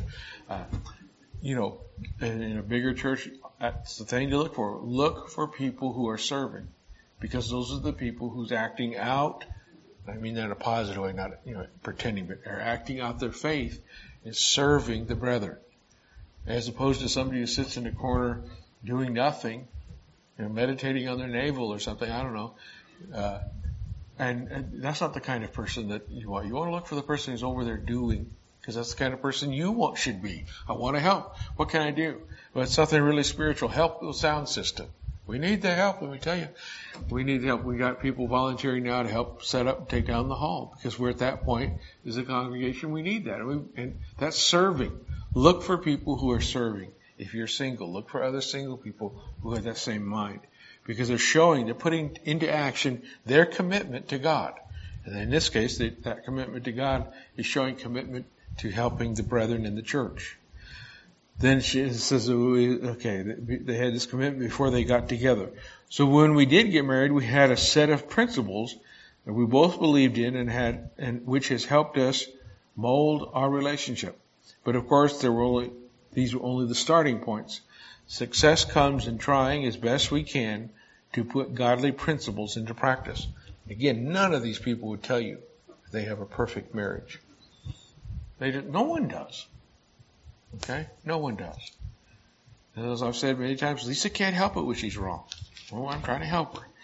in a bigger church, that's the thing to look for. Look for people who are serving, because those are the people who's acting out. I mean that in a positive way, not pretending, but they're acting out their faith and serving the brethren, as opposed to somebody who sits in the corner doing nothing, meditating on their navel or something. I don't know. And that's not the kind of person that you want. You want to look for the person who's over there doing, because that's the kind of person you should be. I want to help. What can I do? Well, it's something really spiritual. Help the sound system. We need the help, let me tell you. We need help. We got people volunteering now to help set up and take down the hall, because we're at that point as a congregation. We need that. And that's serving. Look for people who are serving. If you're single, look for other single people who have that same mind, because they're putting into action their commitment to God. And in this case, that commitment to God is showing commitment to helping the brethren in the church. Then she says, okay, they had this commitment before they got together. So when we did get married, we had a set of principles that we both believed in and which has helped us mold our relationship. But of course, these were only the starting points. Success comes in trying as best we can to put godly principles into practice. Again, none of these people would tell you they have a perfect marriage. No one does. Okay? No one does. And as I've said many times, Lisa can't help it when she's wrong. Well, I'm trying to help her.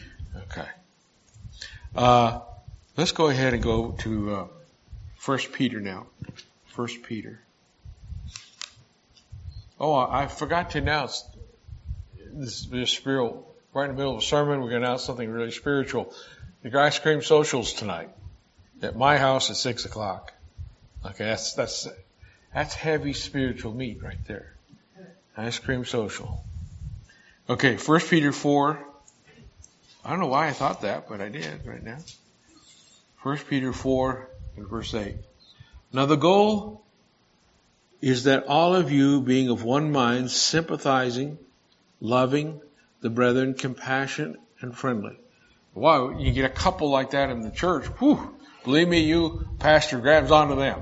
Okay. Let's go ahead and go to 1 Peter now. 1 Peter. Oh, I forgot to announce this spiritual. Right in the middle of a sermon, we're going to announce something really spiritual. The ice cream socials tonight at my house at 6 o'clock. Okay, that's heavy spiritual meat right there. Ice cream social. Okay, 1 Peter 4. I don't know why I thought that, but I did right now. 1 Peter 4 and verse 8. Now the goal is that all of you, being of one mind, sympathizing, loving the brethren, compassionate and friendly. Wow, you get a couple like that in the church. Whew, believe me, pastor grabs onto them.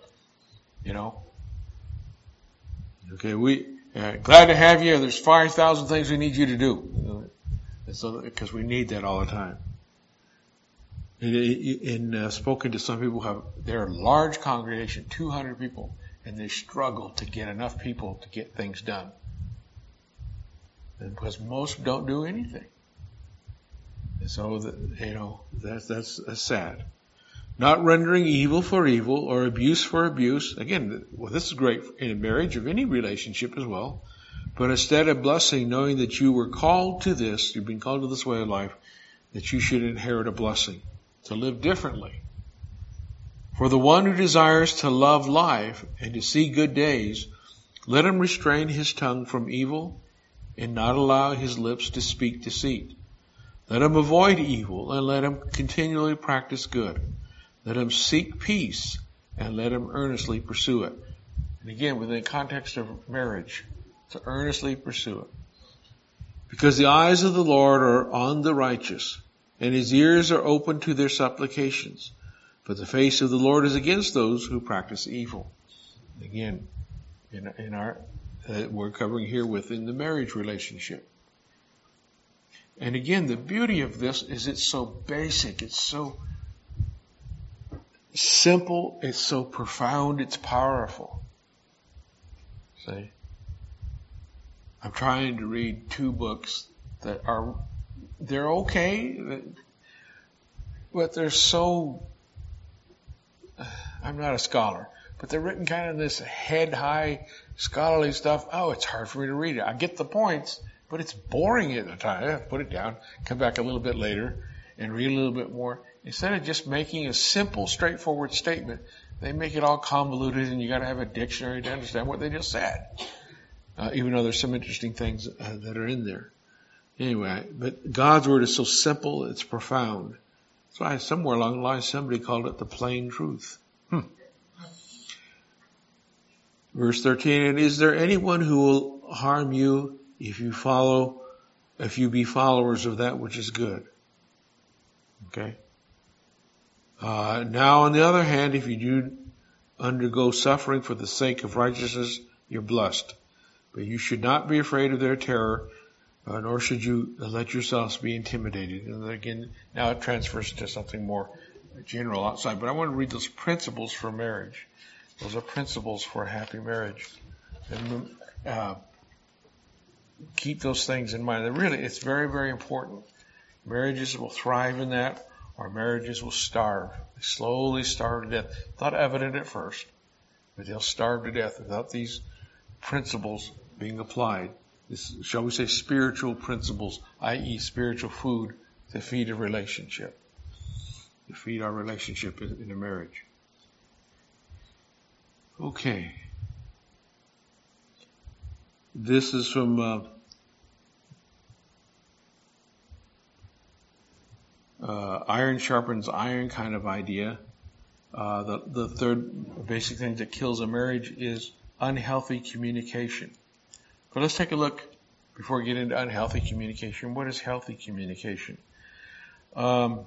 Okay, glad to have you. There's 5,000 things we need you to do. Because we need that all the time. Spoken to some people they're a large congregation, 200 people, and they struggle to get enough people to get things done. And because most don't do anything. And so, that's sad. Not rendering evil for evil or abuse for abuse. Again, this is great in a marriage, of any relationship as well. But instead of blessing, knowing that you were called to this, you've been called to this way of life, that you should inherit a blessing, to live differently. For the one who desires to love life and to see good days, let him restrain his tongue from evil and not allow his lips to speak deceit. Let him avoid evil and let him continually practice good. Let him seek peace and let him earnestly pursue it. And again, within the context of marriage, to earnestly pursue it. Because the eyes of the Lord are on the righteous, and his ears are open to their supplications. But the face of the Lord is against those who practice evil. Again, we're covering here within the marriage relationship. And again, the beauty of this is it's so basic, it's so simple, it's so profound, it's powerful. See? I'm trying to read 2 books that they're okay, but they're so, I'm not a scholar, but they're written kind of this head-high scholarly stuff. Oh, it's hard for me to read it. I get the points, but it's boring at the time. I have to put it down, come back a little bit later, and read a little bit more. Instead of just making a simple, straightforward statement, they make it all convoluted, and you got to have a dictionary to understand what they just said. Even though there's some interesting things that are in there. Anyway, but God's word is so simple, it's profound. That's why somewhere along the line somebody called it the plain truth. Verse 13, and is there anyone who will harm you if you be followers of that which is good? Okay. Now on the other hand, if you do undergo suffering for the sake of righteousness, you're blessed. But you should not be afraid of their terror, nor should you let yourselves be intimidated. And again, now it transfers to something more general outside. But I want to read those principles for marriage. Those are principles for a happy marriage. And keep those things in mind. Really, it's very, very important. Marriages will thrive in that, or marriages will starve. They slowly starve to death. Not evident at first, but they'll starve to death without these principles being applied. This, shall we say, spiritual principles, i.e. spiritual food to feed a relationship, to feed our relationship in a marriage. Okay. This is from iron sharpens iron kind of idea. The third basic thing that kills a marriage is unhealthy communication. But let's take a look before we get into unhealthy communication. What is healthy communication? One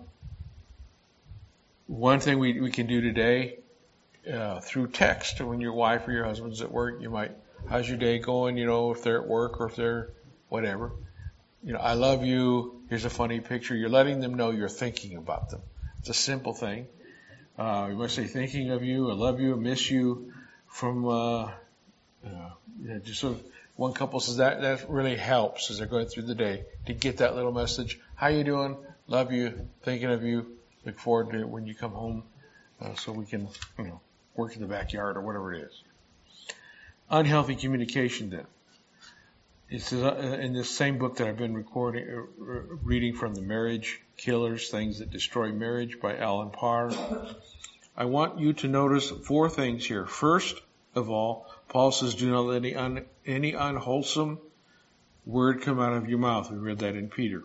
thing we can do today through text, when your wife or your husband's at work, you might, how's your day going? If they're at work or if they're whatever. I love you. Here's a funny picture. You're letting them know you're thinking about them. It's a simple thing. You might say, thinking of you, I love you, I miss you. From just sort of one couple says that really helps as they're going through the day to get that little message. How you doing? Love you. Thinking of you. Look forward to it when you come home, so we can work in the backyard or whatever it is. Unhealthy communication then. It says in this same book that I've been reading from, The Marriage Killers, Things That Destroy Marriage by Alan Parr. I want you to notice 4 things here. First of all, Paul says, do not let any unwholesome word come out of your mouth. We read that in Peter.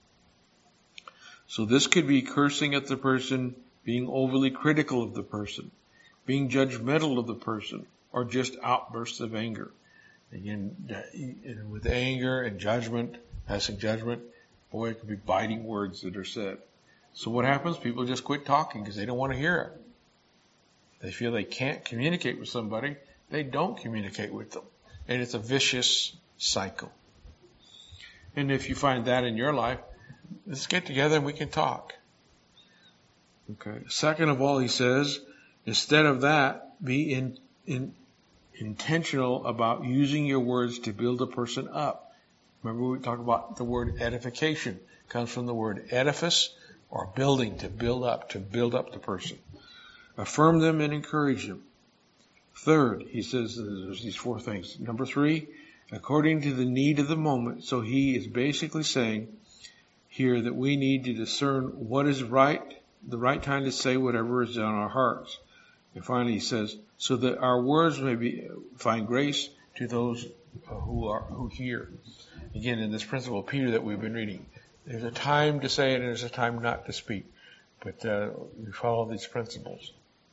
So this could be cursing at the person, being overly critical of the person, being judgmental of the person, or just outbursts of anger. Again, with anger and judgment, passing judgment, boy, it could be biting words that are said. So what happens? People just quit talking because they don't want to hear it. They feel they can't communicate with somebody. They don't communicate with them. And it's a vicious cycle. And if you find that in your life, let's get together and we can talk. Okay. Second of all, he says, instead of that, be intentional about using your words to build a person up. Remember we talked about the word edification. It comes from the word edifice, or building, to build up the person. Affirm them and encourage them. Third, he says there's these 4 things. Number 3, according to the need of the moment. So he is basically saying here that we need to discern what is right, the right time to say whatever is on our hearts. And finally he says, so that our words may find grace to those who hear. Again, in this principle of Peter that we've been reading, there's a time to say it and there's a time not to speak. But we follow these principles.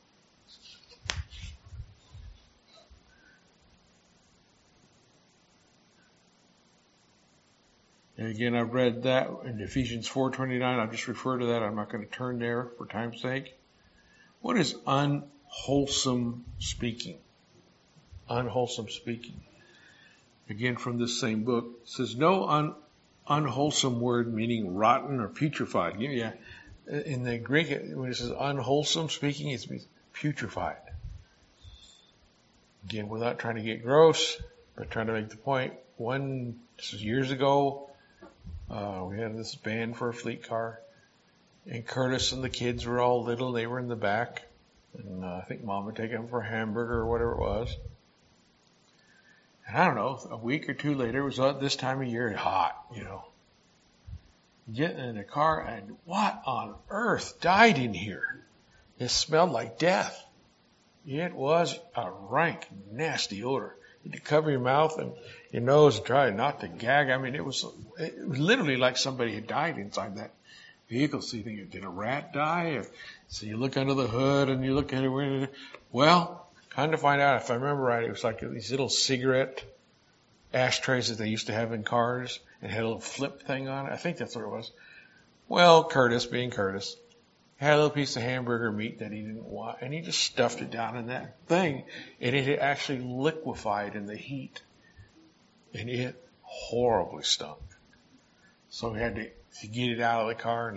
And again, I've read that in Ephesians 4:29. I'll just refer to that. I'm not going to turn there for time's sake. What is unwholesome speaking? Unwholesome speaking. Again, from this same book, it says no unwholesome word meaning rotten or putrefied. Yeah. In the Greek, when it says unwholesome speaking, it means putrefied. Again, without trying to get gross, but trying to make the point. This was years ago, we had this band for a fleet car, and Curtis and the kids were all little. They were in the back, And I think Mom would take him for a hamburger or whatever it was. And I don't know, a week or two later, it was this time of year, hot, You get in the car, and what on earth died in here? It smelled like death. It was a rank, nasty odor. You had to cover your mouth and your nose and try not to gag. I mean, it was literally like somebody had died inside that vehicle. So you think, did a rat die? So you look under the hood and you look at it. Well, kind of find out, if I remember right, it was like these little cigarette ashtrays that they used to have in cars and had a little flip thing on it. I think that's what it was. Well, Curtis, being Curtis, had a little piece of hamburger meat that he didn't want, and he just stuffed it down in that thing, and it had actually liquefied in the heat, and it horribly stunk. So we had to get it out of the car,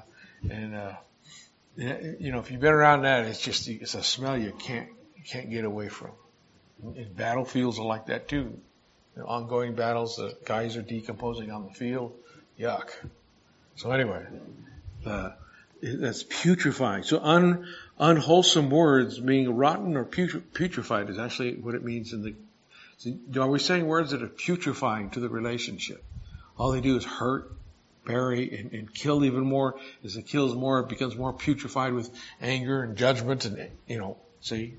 if you've been around that, it's a smell you can't get away from. And battlefields are like that too. Ongoing battles, the guys are decomposing on the field. Yuck. So anyway, that's putrefying. So unwholesome words, being rotten or putrefied, is actually what it means are we saying words that are putrefying to the relationship? All they do is hurt, bury, and kill even more. As it kills more, it becomes more putrefied with anger and judgment and, see?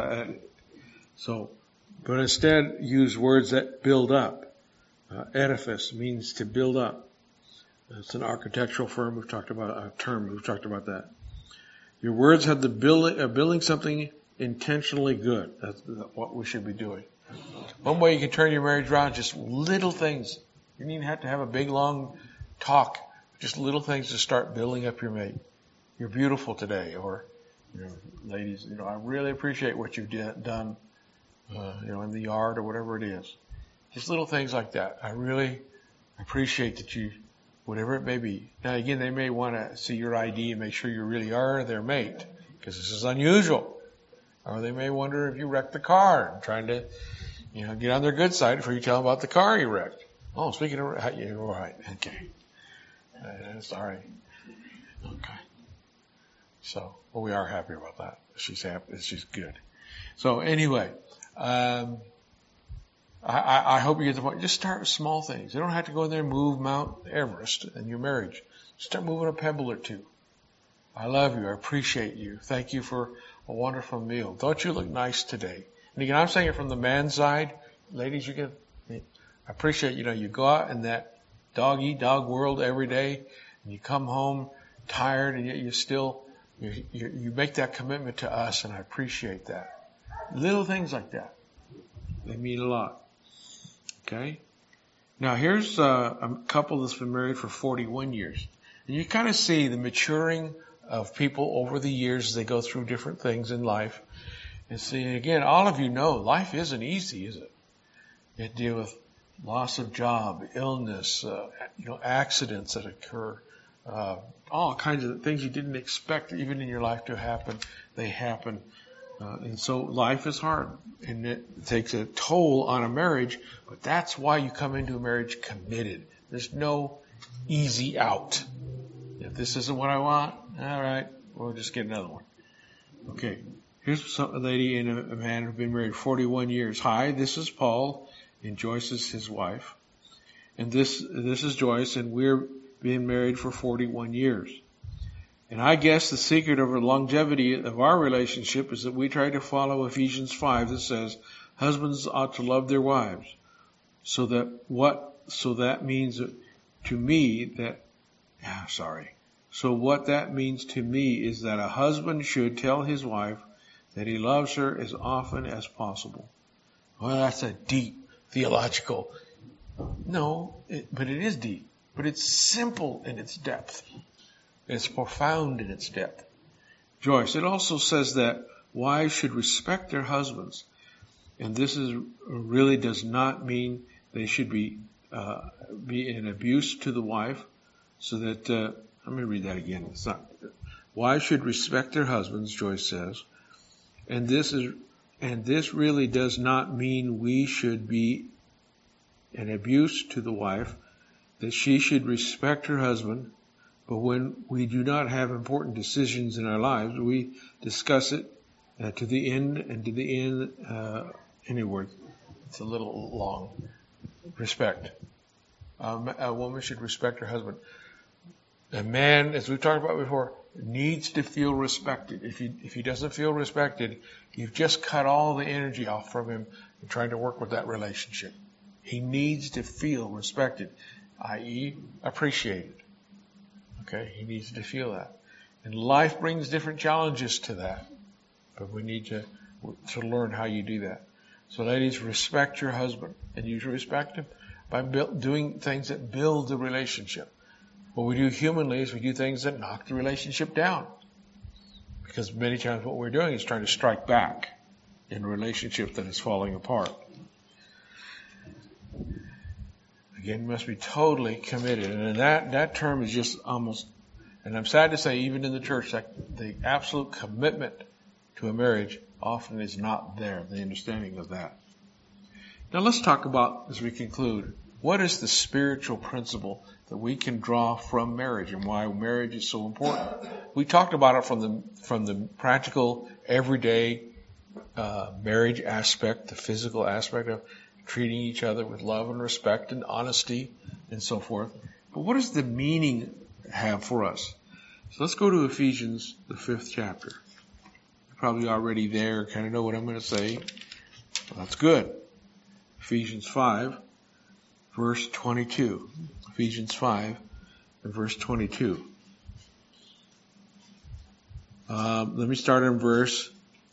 But instead use words that build up. Edifice means to build up. It's an architectural term. We've talked about that. Your words have the building something intentionally good. That's what we should be doing. One way you can turn your marriage around is just little things. You don't even have to have a big, long talk. Just little things to start building up your mate. You're beautiful today. Or, ladies, I really appreciate what you've done, in the yard or whatever it is. Just little things like that. I really appreciate that you, whatever it may be. Now, again, they may want to see your ID and make sure you really are their mate, because this is unusual. Or they may wonder if you wrecked the car and trying to, get on their good side before you tell them about the car you wrecked. Oh, speaking of, you're all right. Okay. Sorry. Okay. So, we are happy about that. She's happy. She's good. So anyway, I hope you get the point. Just start with small things. You don't have to go in there and move Mount Everest in your marriage. Start moving a pebble or two. I love you. I appreciate you. Thank you for a wonderful meal. Don't you look nice today? And again, I'm saying it from the man's side. Ladies, I appreciate, you go out in that dog-eat-dog world every day, and you come home tired, and yet you make that commitment to us, and I appreciate that. Little things like that. They mean a lot. Okay? Now here's a couple that's been married for 41 years. And you kind of see the maturing of people over the years as they go through different things in life. And see, again, all of you know life isn't easy, is it? You have to deal with loss of job, illness, accidents that occur, all kinds of things you didn't expect even in your life to happen. They happen. And so life is hard, and it takes a toll on a marriage, but that's why you come into a marriage committed. There's no easy out. If this isn't what I want, all right, we'll just get another one. Okay, here's a lady and a man who've been married 41 years. Hi, this is Paul, and Joyce is his wife. And this is Joyce, and we're being married for 41 years. And I guess the secret of the longevity of our relationship is that we try to follow Ephesians 5 that says, husbands ought to love their wives. So that means to me that, So what that means to me is that a husband should tell his wife that he loves her as often as possible. Well, that's a deep theological. No, but it is deep. But it's simple in its depth. It's profound in its depth. Joyce, it also says that wives should respect their husbands. And this really does not mean they should be an abuse to the wife. So that, let me read that again. Wives should respect their husbands, Joyce says. And this really does not mean we should be an abuse to the wife, that she should respect her husband. But when we do not have important decisions in our lives, we discuss it to the end and to the end. Anyway, it's a little long. Respect. A woman should respect her husband. A man, as we've talked about before, needs to feel respected. If he doesn't feel respected, you've just cut all the energy off from him in trying to work with that relationship. He needs to feel respected, i.e., appreciated. Okay, he needs to feel that. And life brings different challenges to that, but we need to learn how you do that. So ladies, respect your husband, and you should respect him by doing things that build the relationship. What we do humanly is we do things that knock the relationship down. Because many times what we're doing is trying to strike back in a relationship that is falling apart. Again, you must be totally committed. And that term is just almost, and I'm sad to say, even in the church, that the absolute commitment to a marriage often is not there, the understanding of that. Now let's talk about, as we conclude, what is the spiritual principle that we can draw from marriage and why marriage is so important? We talked about it from the practical, everyday marriage aspect, the physical aspect of treating each other with love and respect and honesty and so forth. But what does the meaning have for us? So let's go to Ephesians, the 5th chapter. You're probably already there, kind of know what I'm going to say. Well, that's good. Ephesians 5, verse 22. Ephesians 5 and verse 22. Let me start in verse,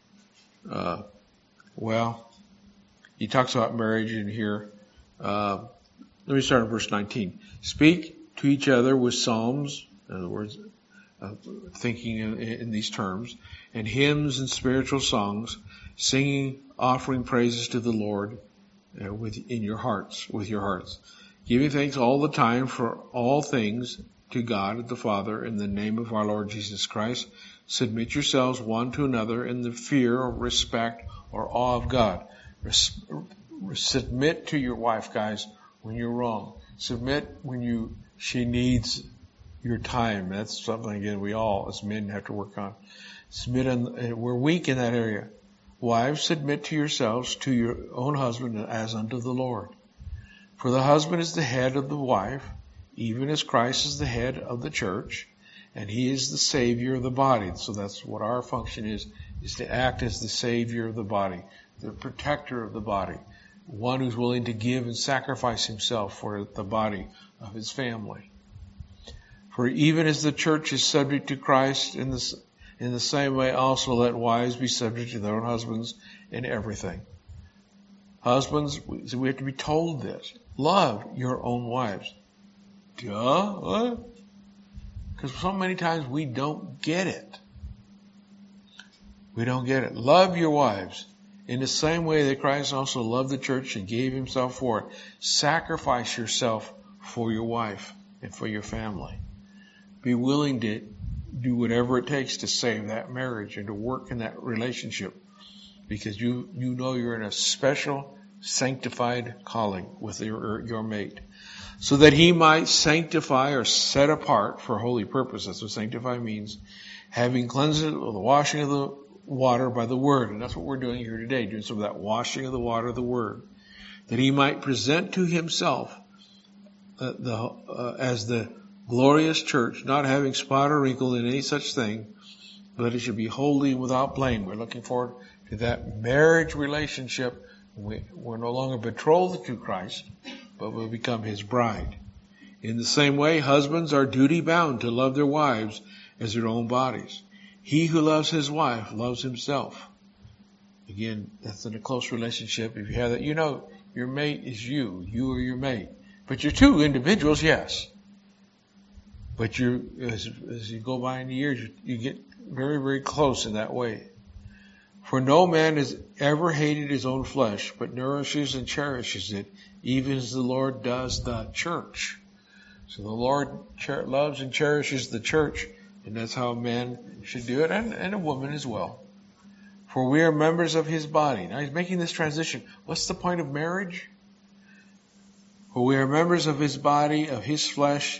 he talks about marriage in here. Let me start in verse 19. Speak to each other with psalms, in other words, thinking in these terms, and hymns and spiritual songs, singing, offering praises to the Lord with your hearts, giving thanks all the time for all things to God the Father in the name of our Lord Jesus Christ. Submit yourselves one to another in the fear or respect or awe of God. Submit to your wife, guys, when you're wrong. Submit when she needs your time. That's something, again, we all as men have to work on. Submit, we're weak in that area. Wives, submit to yourselves to your own husband as unto the Lord. For the husband is the head of the wife, even as Christ is the head of the church, and he is the Savior of the body. So that's what our function is to act as the Savior of the body, the protector of the body, one who's willing to give and sacrifice himself for the body of his family. For even as the church is subject to Christ, in the same way also let wives be subject to their own husbands in everything. Husbands, we have to be told this. Love your own wives. Duh? What? Because so many times we don't get it. We don't get it. Love your wives in the same way that Christ also loved the church and gave himself for it. Sacrifice yourself for your wife and for your family. Be willing to do whatever it takes to save that marriage and to work in that relationship, because you know you're in a special sanctified calling with your mate, so that he might sanctify or set apart for holy purpose. That's what sanctify means. Having cleansed it with the washing of the water by the word. And that's what we're doing here today, doing some of that washing of the water of the word, that he might present to himself as the glorious church, not having spot or wrinkle in any such thing, but it should be holy and without blame. We're looking forward to that marriage relationship. We're no longer betrothed to Christ, but we'll become his bride. In the same way, husbands are duty bound to love their wives as their own bodies. He who loves his wife loves himself. Again, that's in a close relationship. If you have that, your mate is you. You are your mate. But you're two individuals, yes. But as you go by in the years, you get very, very close in that way. For no man has ever hated his own flesh, but nourishes and cherishes it, even as the Lord does the church. So the Lord loves and cherishes the church, and that's how a man should do it, and a woman as well. For we are members of his body. Now he's making this transition. What's the point of marriage? For we are members of his body, of his flesh,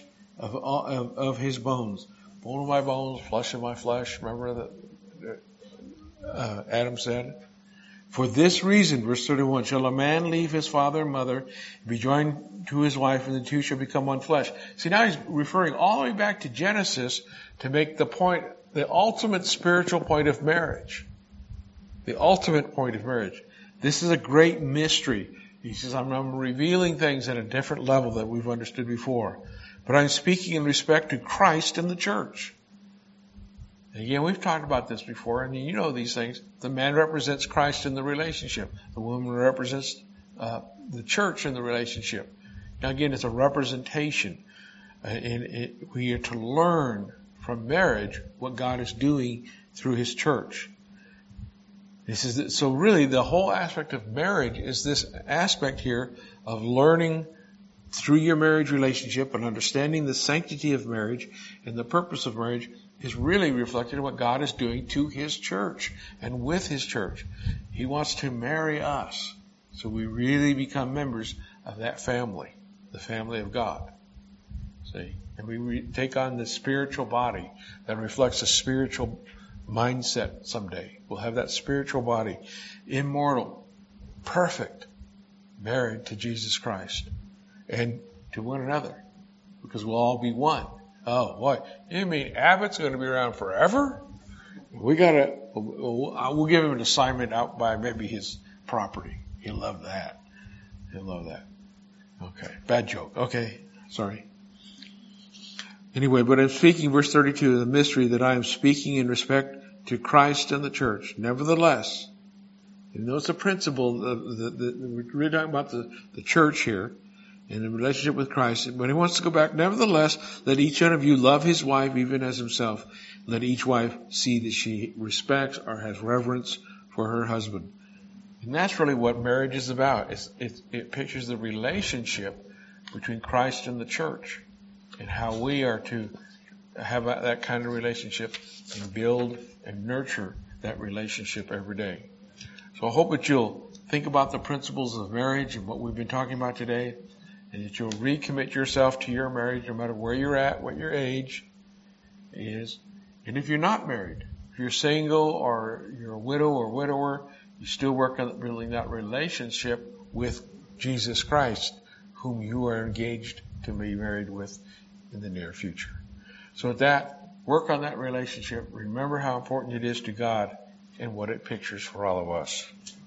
of his bones. Bone of my bones, flesh of my flesh. Remember Adam said? For this reason, verse 31, shall a man leave his father and mother, and be joined to his wife, and the two shall become one flesh. See, now he's referring all the way back to Genesis to make the point, the ultimate spiritual point of marriage. The ultimate point of marriage. This is a great mystery. He says, I'm revealing things at a different level that we've understood before. But I'm speaking in respect to Christ and the church. Again, we've talked about this before, and you know these things. The man represents Christ in the relationship. The woman represents the church in the relationship. Now again, it's a representation. We are to learn from marriage what God is doing through His church. So really the whole aspect of marriage is this aspect here of learning through your marriage relationship and understanding the sanctity of marriage and the purpose of marriage is really reflected in what God is doing to His church and with His church. He wants to marry us so we really become members of that family, the family of God. See? And we take on the spiritual body that reflects a spiritual mindset someday. We'll have that spiritual body, immortal, perfect, married to Jesus Christ and to one another, because we'll all be one. Oh, what? You mean Abbott's going to be around forever? We'll give him an assignment out by maybe his property. He'll love that. He'll love that. Okay. Bad joke. Okay. Sorry. Anyway, but I'm speaking, verse 32, the mystery that I am speaking in respect to Christ and the church. Nevertheless, you know it's a principle, we're really talking about the church here, in the relationship with Christ. But he wants to go back. Nevertheless, let each one of you love his wife even as himself. Let each wife see that she respects or has reverence for her husband. And that's really what marriage is about. It pictures the relationship between Christ and the church and how we are to have that kind of relationship and build and nurture that relationship every day. So I hope that you'll think about the principles of marriage and what we've been talking about today, and that you'll recommit yourself to your marriage no matter where you're at, what your age is. And if you're not married, if you're single or you're a widow or widower, you still work on building that relationship with Jesus Christ, whom you are engaged to be married with in the near future. So with that, work on that relationship. Remember how important it is to God and what it pictures for all of us.